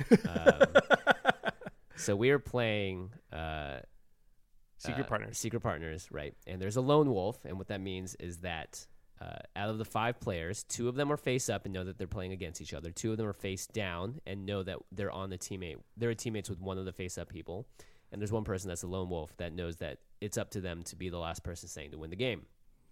So we are playing Secret Partners. Secret Partners, right? And there's a lone wolf, and what that means is that out of the 5 players, 2 of them are face up and know that they're playing against each other. 2 of them are face down and know that they're on the teammate. They're teammates with one of the face up people. and there's one person that's a lone wolf that knows that it's up to them to be the last person standing to win the game.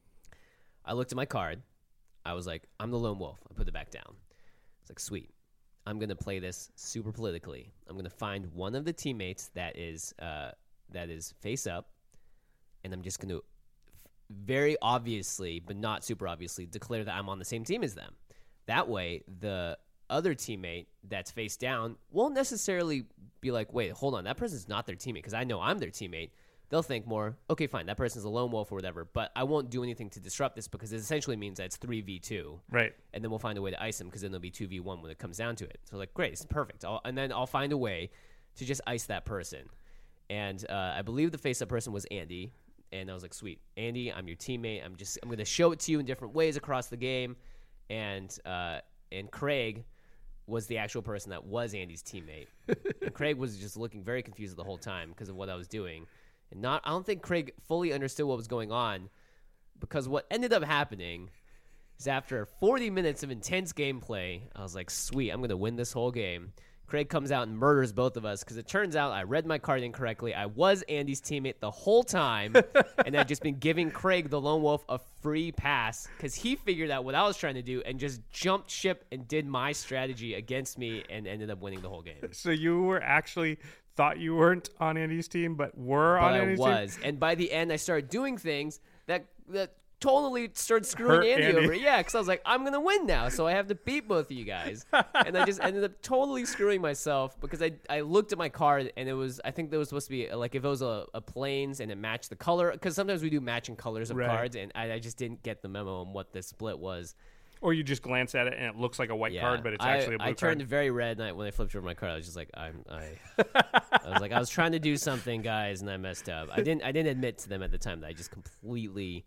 I looked at my card. I was like, I'm the lone wolf. I put it back down. It's like, sweet. I'm going to play this super politically. I'm going to find one of the teammates that is face up, and I'm just going to very obviously, but not super obviously, declare that I'm on the same team as them. That way, the other teammate that's face down won't necessarily be like, wait, hold on, that person's not their teammate, because I know I'm their teammate. They'll think more, okay, fine, that person's a lone wolf or whatever, but I won't do anything to disrupt this because it essentially means that it's 3v2. Right. And then we'll find a way to ice them because then there'll be 2v1 when it comes down to it. So, like, great, it's perfect. And then I'll find a way to just ice that person. And I believe the face-up person was Andy. And I was like, sweet, Andy, I'm your teammate. I'm going to show it to you in different ways across the game. And Craig was the actual person that was Andy's teammate. And Craig was just looking very confused the whole time because of what I was doing. And I don't think Craig fully understood what was going on, because what ended up happening is after 40 minutes of intense gameplay, I was like, sweet, I'm going to win this whole game. Craig comes out and murders both of us because it turns out I read my card incorrectly. I was Andy's teammate the whole time, and I'd just been giving Craig the lone wolf a free pass because he figured out what I was trying to do and just jumped ship and did my strategy against me and ended up winning the whole game. So you were actually thought you weren't on Andy's team, but were on Andy's team? I was. And by the end, I started doing things that totally started screwing Andy over. Yeah, because I was like, I'm going to win now, so I have to beat both of you guys. And I just ended up totally screwing myself because I looked at my card, and I think there was supposed to be, like, if it was a plains and it matched the color, because sometimes we do matching colors of cards, and I just didn't get the memo on what the split was. Or you just glance at it and it looks like a white card, but it's actually a blue card. I turned very red when I flipped over my card. I was just like, I was like, I was trying to do something, guys, and I messed up. I didn't admit to them at the time that I just completely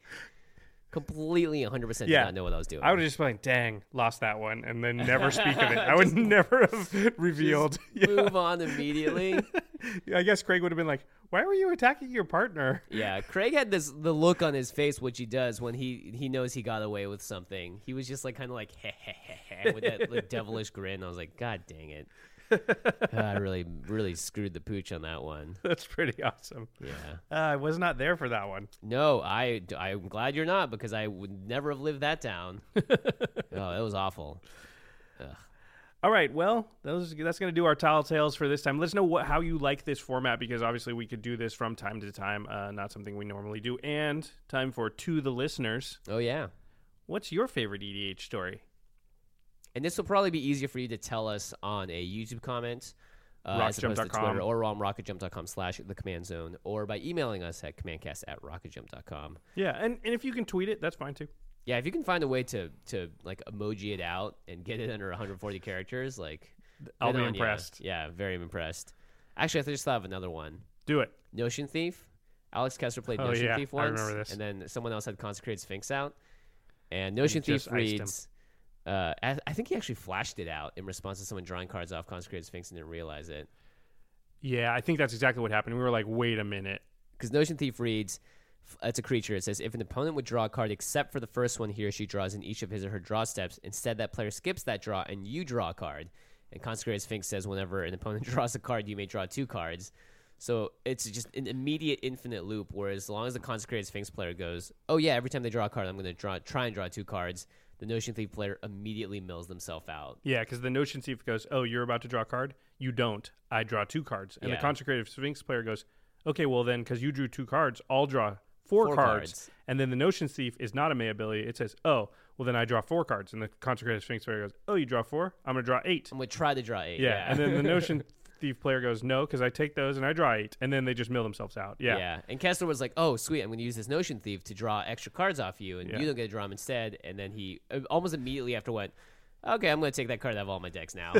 100% did not know what I was doing. I would have just been like, dang, lost that one, and then never speak of it. I would never have revealed. Move on immediately. I guess Craig would have been like, why were you attacking your partner? Yeah, Craig had the look on his face, which he does when he knows he got away with something. He was just like kind of like, heh, heh, heh, heh, with that like, devilish grin. I was like, God dang it. I really, really screwed the pooch on that one. That's pretty awesome. Yeah. I was not there for that one. No, I'm glad you're not, because I would never have lived that down. Oh, it was awful. Ugh. All right, well, that's going to do our Tall Tales for this time. Let us know how you like this format, because obviously we could do this from time to time, not something we normally do. And time for To the Listeners. Oh, yeah. What's your favorite EDH story? And this will probably be easier for you to tell us on a YouTube comment, as opposed to Twitter, or on rocketjump.com/thecommand-zone, or by emailing us at commandcast@rocketjump.com. Yeah, and if you can tweet it, that's fine too. Yeah, if you can find a way to like emoji it out and get it under 140 characters, like, I'll be impressed. Yeah, very impressed. Actually, I just thought of another one. Do it. Notion Thief. Alex Kessler played Notion Thief once. I remember this. And then someone else had Consecrated Sphinx out. And Notion Thief reads, I think he actually flashed it out in response to someone drawing cards off Consecrated Sphinx and didn't realize it. Yeah, I think that's exactly what happened. We were like, wait a minute. Because Notion Thief reads, it's a creature. It says, if an opponent would draw a card except for the first one he or she draws in each of his or her draw steps, instead that player skips that draw and you draw a card. And Consecrated Sphinx says, whenever an opponent draws a card, you may draw 2 cards. So it's just an immediate infinite loop, where as long as the Consecrated Sphinx player goes, oh yeah, every time they draw a card, I'm going to try and draw 2 cards, the Notion Thief player immediately mills themselves out. Yeah, because the Notion Thief goes, oh, you're about to draw a card? You don't. I draw 2 cards. And the Consecrated Sphinx player goes, okay, well then, because you drew 2 cards, I'll draw 4 cards. And then the Notion Thief is not a May ability. It says, oh, well then I draw 4 cards. And the Consecrated Sphinx player goes, oh, you draw 4? I'm going to draw 8. I'm going to try to draw 8. Yeah. And then the Notion Thief player goes, no, because I take those and I draw 8. And then they just mill themselves out. Yeah. Yeah. And Kessler was like, oh, sweet, I'm going to use this Notion Thief to draw extra cards off you, and you don't get to draw them instead. And then he almost immediately after went, okay, I'm going to take that card out of all my decks now.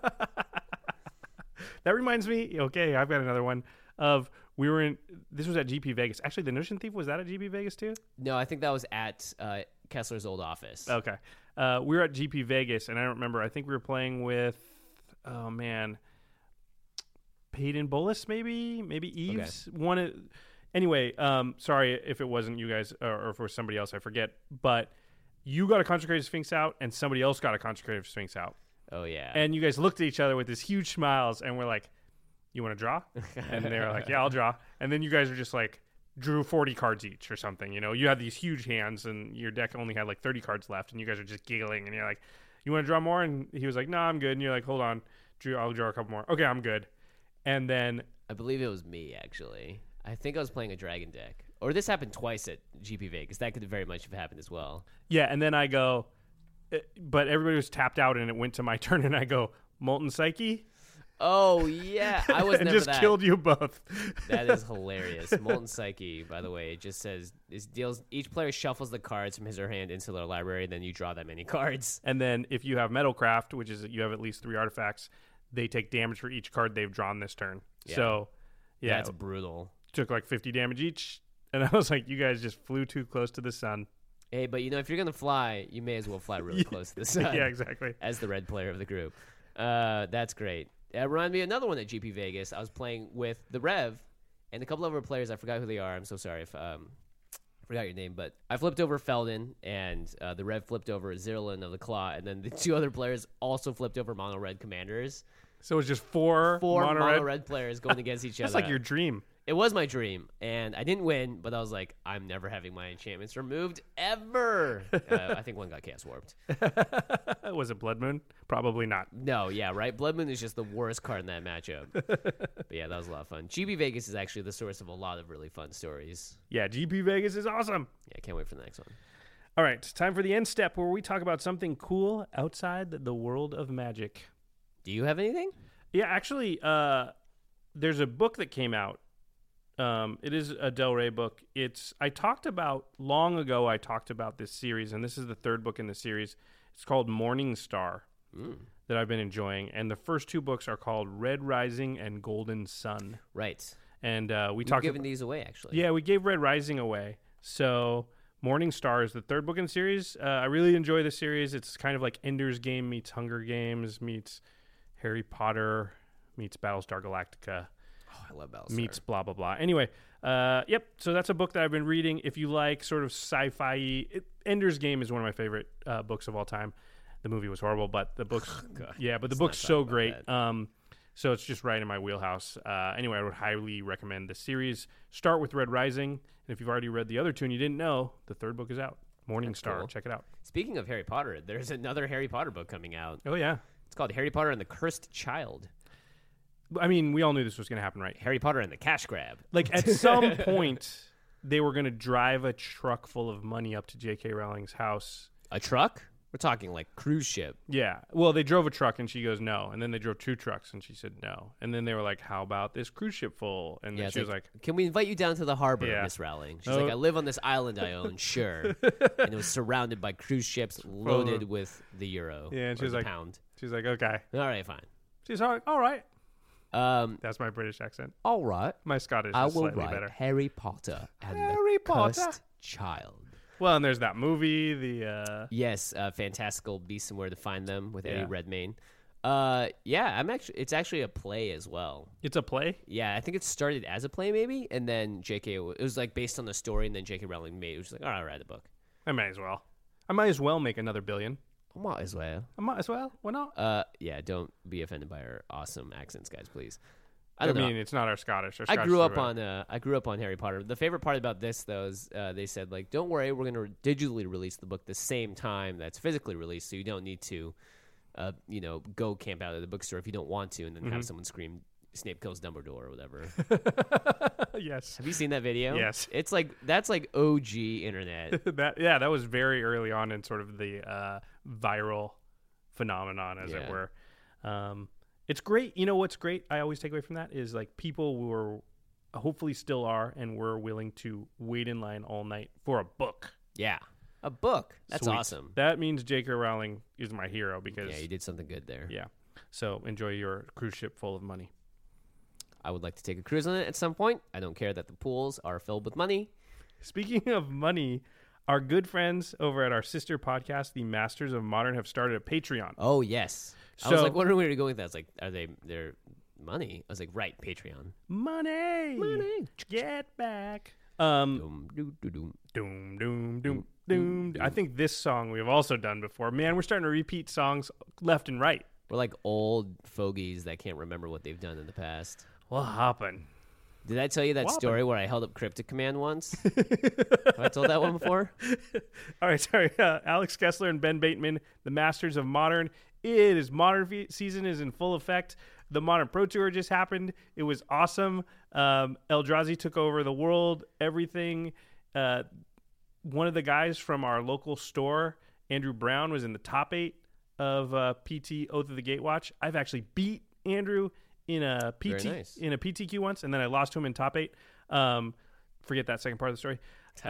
That reminds me, okay, I've got another one of, this was at GP Vegas. Actually, the Notion Thief, was that at GP Vegas too? No, I think that was at Kessler's old office. Okay. We were at GP Vegas, and I don't remember. I think we were playing with, oh man, Peyton Bullis, maybe Eves. Okay. Anyway, sorry if it wasn't you guys or if it was somebody else, I forget. But you got a Consecrated Sphinx out, and somebody else got a Consecrated Sphinx out. Oh, yeah. And you guys looked at each other with these huge smiles, and we're like, you want to draw? And they're like, yeah, I'll draw. And then you guys are just like, drew 40 cards each or something. You know, you had these huge hands and your deck only had like 30 cards left and you guys are just giggling and you're like, you want to draw more? And he was like, no, I'm good. And you're like, hold on, Drew, I'll draw a couple more. Okay, I'm good. And then I believe it was me, actually. I think I was playing a dragon deck. Or this happened twice at GP Vegas. That could very much have happened as well. yeah, and then I go, but everybody was tapped out and it went to my turn and I go, Molten Psyche? Oh, yeah. I was and never just that. killed you both. That is hilarious. Molten Psyche, by the way, it just says this deals. Each player shuffles the cards from his or her hand into their library, and then you draw that many cards. And then if you have Metalcraft, which is you have at least 3 artifacts, they take damage for each card they've drawn this turn. Yeah. So, yeah, That's brutal. took like 50 damage each. And I was like, you guys just flew too close to the sun. Hey, but if you're gonna fly, you may as well fly really close to the sun. Yeah, exactly. As the red player of the group, that's great. It reminded me of another one at GP Vegas. I was playing with the Rev and a couple of other players. I forgot who they are. I'm so sorry if I forgot your name, but I flipped over Felden, and the Rev flipped over Zirlin of the Claw, and then the 2 other players also flipped over Mono Red Commanders. So it was just 4 Mono red players going against each other. That's like your dream. It was my dream, and I didn't win, but I was like, I'm never having my enchantments removed ever. I think one got Chaos Warped. Was it Blood Moon? Probably not. No, yeah, right? Blood Moon is just the worst card in that matchup. But yeah, that was a lot of fun. GB Vegas is actually the source of a lot of really fun stories. Yeah, GP Vegas is awesome. Yeah, can't wait for the next one. All right, time for the end step where we talk about something cool outside the world of Magic. Do you have anything? Yeah, actually, there's a book that came out. It is a Del Rey book. I talked about this series, and this is the 3rd book in the series. It's called Morning Star that I've been enjoying. And the first 2 books are called Red Rising and Golden Sun. Right. And We've given these away, actually. Yeah, we gave Red Rising away. So Morning Star is the 3rd book in the series. I really enjoy the series. It's kind of like Ender's Game meets Hunger Games meets Harry Potter meets Battlestar Galactica. Oh, I love Battlestar. Meets blah, blah, blah. Anyway, yep. So that's a book that I've been reading. If you like sort of sci-fi, Ender's Game is one of my favorite books of all time. The movie was horrible, but the book's, the book's so great. So it's just right in my wheelhouse. Anyway, I would highly recommend the series. Start with Red Rising. And if you've already read the other 2 and you didn't know, the 3rd book is out. Morning Star. Cool. Check it out. Speaking of Harry Potter, there's another Harry Potter book coming out. Oh, yeah. It's called Harry Potter and the Cursed Child. I mean, we all knew this was going to happen, right? Harry Potter and the Cash Grab. Like, at some point, they were going to drive a truck full of money up to J.K. Rowling's house. A truck? We're talking like cruise ship. Yeah. Well, they drove a truck, and she goes, no. And then they drove 2 trucks, and she said no. And then they were like, how about this cruise ship full? And then she was like, can we invite you down to the harbor, Miss Rowling? She's like, I live on this island I own, sure. And it was surrounded by cruise ships loaded with the euro. Yeah, and she was like, pound. She's like, okay. All right, fine. She's like, all right. That's my British accent. All right. My Scottish I is will slightly write better. Harry Potter and the Cursed Child. Well, and there's that movie, Yes, Fantastical Beasts and Where to Find Them with Eddie Redmayne. It's actually a play as well. It's a play? Yeah, I think it started as a play maybe, and then it was like based on the story, and then J.K. Rowling made it. It was like, all right, I'll write the book. I might as well. I might as well make another billion. I might as well. Why not? Yeah, don't be offended by our awesome accents, guys, please. I mean, it's not our Scottish. I grew up on Harry Potter. The favorite part about this, though, is they said, like, don't worry, we're going to digitally release the book the same time that's physically released, so you don't need to, go camp out at the bookstore if you don't want to, and then have someone scream, Snape kills Dumbledore or whatever. Yes. Have you seen that video? Yes. It's like, that's like OG internet. that was very early on in sort of the viral phenomenon, as it were. It's great. You know what's great? I always take away from that is like people were, hopefully still are, and were willing to wait in line all night for a book. Yeah. A book. That's Sweet. Awesome. That means J.K. Rowling is my hero because... Yeah, you did something good there. Yeah. So enjoy your cruise ship full of money. I would like to take a cruise on it at some point. I don't care that the pools are filled with money. Speaking of money, our good friends over at our sister podcast, the Masters of Modern, have started a Patreon. Oh, yes. I was like, wondering where you're going with that. It's like, are their money? I was like, right, Patreon. Money. Get back. Doom, doom, doom. Doom, doom, doom, doom. I think this song we've also done before. Man, we're starting to repeat songs left and right. We're like old fogies that can't remember what they've done in the past. What happened? Did I tell you that What story where I held up Cryptic Command once? Have I told that one before? All right, sorry. Alex Kessler and Ben Bateman, the masters of Modern. It is Modern season is in full effect. The Modern Pro Tour just happened. It was awesome. Eldrazi took over the world, everything. One of the guys from our local store, Andrew Brown, was in the top 8 of PT Oath of the Gatewatch. I've actually beat Andrew in a PTQ once, and then I lost to him in top 8. Forget that second part of the story.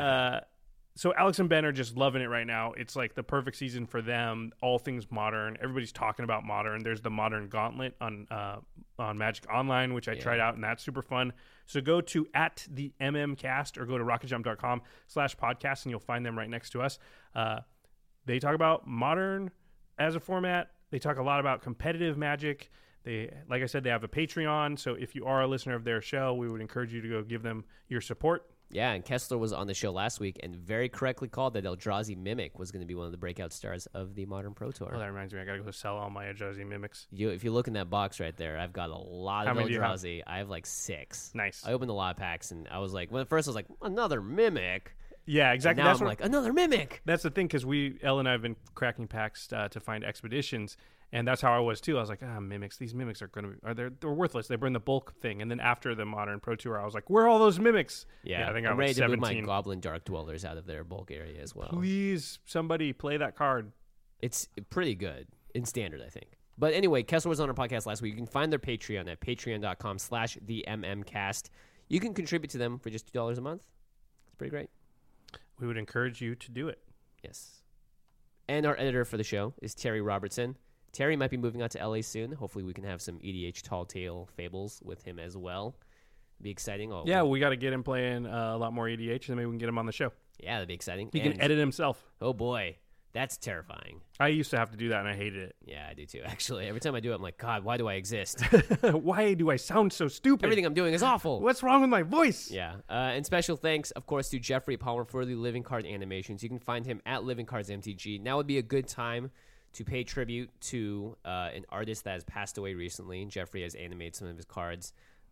So Alex and Ben are just loving it right now. It's like the perfect season for them. All things Modern. Everybody's talking about Modern. There's the Modern Gauntlet on Magic Online, which I tried out, and that's super fun. So go to @the_MMCast or go to rocketjump.com/podcast, and you'll find them right next to us. They talk about Modern as a format. They talk a lot about competitive Magic. Like I said, they have a Patreon. So if you are a listener of their show, we would encourage you to go give them your support. Yeah, and Kessler was on the show last week and very correctly called that Eldrazi Mimic was going to be one of the breakout stars of the Modern Pro Tour. Oh, that reminds me. I got to go sell all my Eldrazi Mimics. If you look in that box right there, I've got a lot of Eldrazi. I have like 6. Nice. I opened a lot of packs, and I was like, at first I was like, another Mimic. Yeah, exactly. And now I'm like, another Mimic. That's the thing, because Elle and I have been cracking packs to find expeditions, and that's how I was too. I was like, Mimics. These Mimics are going to be, they're worthless. They bring the bulk thing, and then after the Modern Pro Tour, I was like, where are all those Mimics? Yeah, I think I'm I ready was to move 17. my Goblin Dark Dwellers out of their bulk area as well. Please, somebody play that card. It's pretty good in Standard, I think. But anyway, Kessler was on our podcast last week. You can find their Patreon at patreon.com/theMMcast. You can contribute to them for just $2 a month. It's pretty great. We would encourage you to do it. Yes. And our editor for the show is Terry Robertson. Terry might be moving out to LA soon. Hopefully we can have some EDH Tall Tale Fables with him as well. It'd be exciting. We got to get him playing a lot more EDH, and maybe we can get him on the show. Yeah, that'd be exciting. He can edit himself. Oh, boy. That's terrifying. I used to have to do that, and I hated it. Yeah, I do too, actually. Every time I do it, I'm like, God, why do I exist? Why do I sound so stupid? Everything I'm doing is awful. What's wrong with my voice? Yeah. And special thanks, of course, to Jeffrey Palmer for the Living Card Animations. You can find him at Living Cards MTG. Now would be a good time to pay tribute to an artist that has passed away recently. Jeffrey has animated some of his cards.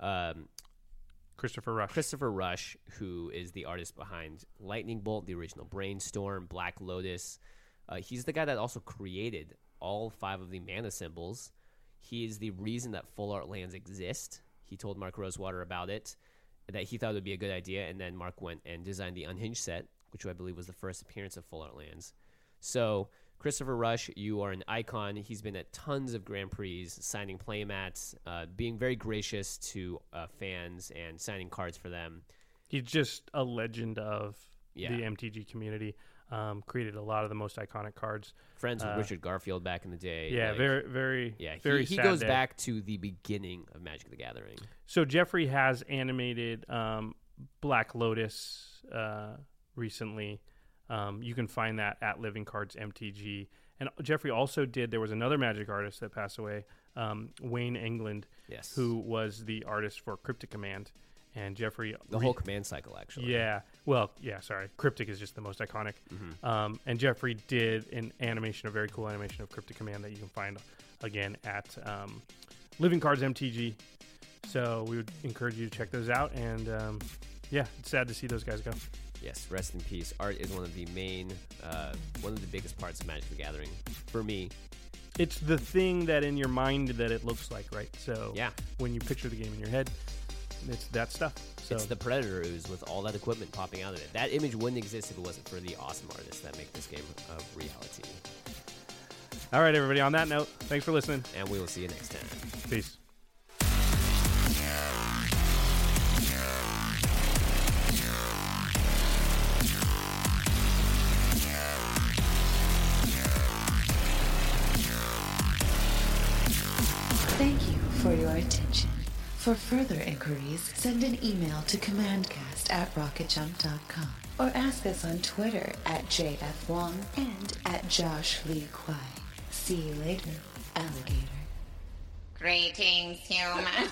Christopher Rush, who is the artist behind Lightning Bolt, the original Brainstorm, Black Lotus. He's the guy that also created all 5 of the mana symbols. He is the reason that full art lands exist. He told Mark Rosewater about it, that he thought it would be a good idea, and then Mark went and designed the Unhinged set, which I believe was the first appearance of full art lands. So, Christopher Rush, you are an icon. He's been at tons of Grand Prix, signing playmats, being very gracious to fans and signing cards for them. He's just a legend of the MTG community. Created a lot of the most iconic cards. Friends with Richard Garfield back in the day. Yeah, very he goes back to the beginning of Magic the Gathering. So Jeffrey has animated Black Lotus recently. You can find that at Living Cards MTG. And Jeffrey also there was another Magic artist that passed away, Wayne England, who was the artist for Cryptic Command. And Jeffrey... The whole command cycle, actually. Yeah. Well, yeah, sorry. Cryptic is just the most iconic. Mm-hmm. And Jeffrey did an animation, a very cool animation of Cryptic Command that you can find, again, at Living Cards MTG. So we would encourage you to check those out. And, it's sad to see those guys go. Yes, rest in peace. Art is one of the biggest parts of Magic the Gathering for me. It's the thing that in your mind that it looks like, right? So when you picture the game in your head... It's that stuff. So. It's the Predator ooze with all that equipment popping out of it. That image wouldn't exist if it wasn't for the awesome artists that make this game a reality. All right, everybody. On that note, thanks for listening. And we will see you next time. Peace. Thank you for your attention. For further inquiries, send an email to commandcast@rocketjump.com or ask us on Twitter @JFWong and @JoshLeeQuai. See you later, alligator. Greetings, humans.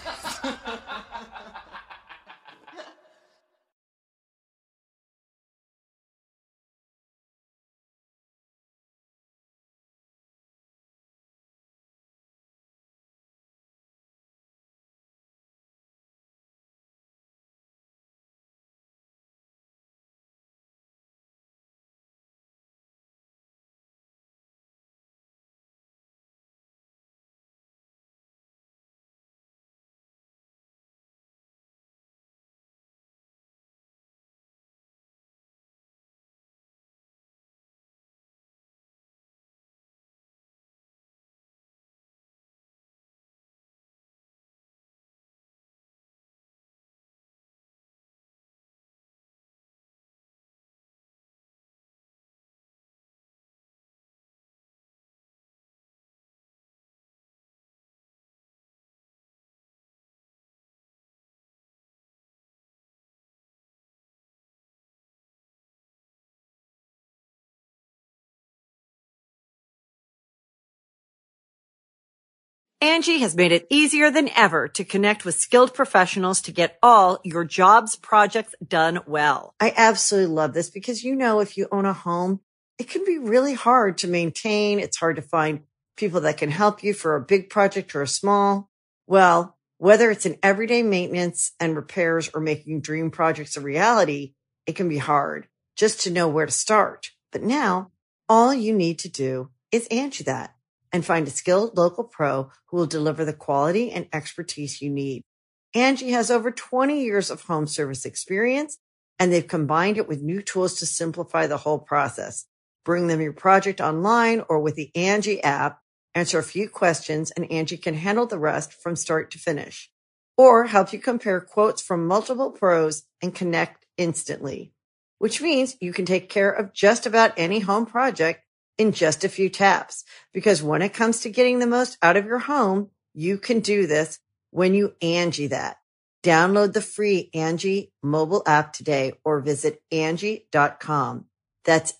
Angie has made it easier than ever to connect with skilled professionals to get all your jobs projects done well. I absolutely love this because, you know, if you own a home, it can be really hard to maintain. It's hard to find people that can help you for a big project or a small. Well, whether it's in everyday maintenance and repairs or making dream projects a reality, it can be hard just to know where to start. But now all you need to do is Angie that and find a skilled local pro who will deliver the quality and expertise you need. Angie has over 20 years of home service experience, and they've combined it with new tools to simplify the whole process. Bring them your project online or with the Angie app, answer a few questions, and Angie can handle the rest from start to finish. Or help you compare quotes from multiple pros and connect instantly, which means you can take care of just about any home project in just a few taps. Because when it comes to getting the most out of your home, you can do this when you Angie that. Download the free Angie mobile app today or visit Angie.com. That's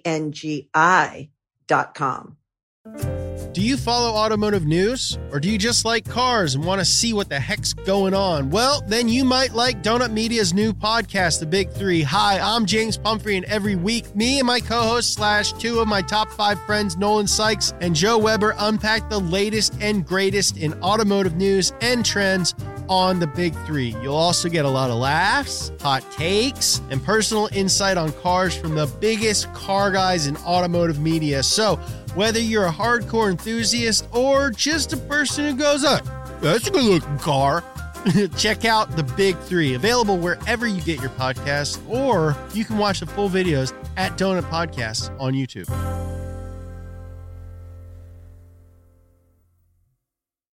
ANGI.com. Do you follow automotive news? Or do you just like cars and want to see what the heck's going on? Well, then you might like Donut Media's new podcast, The Big Three. Hi, I'm James Pumphrey, and every week, me and my co-host / two of my top 5 friends, Nolan Sykes and Joe Weber, unpack the latest and greatest in automotive news and trends on The Big Three. You'll also get a lot of laughs, hot takes, and personal insight on cars from the biggest car guys in automotive media. So whether you're a hardcore enthusiast or just a person who goes, oh, that's a good-looking car, check out The Big Three, available wherever you get your podcasts, or you can watch the full videos at Donut Podcasts on YouTube.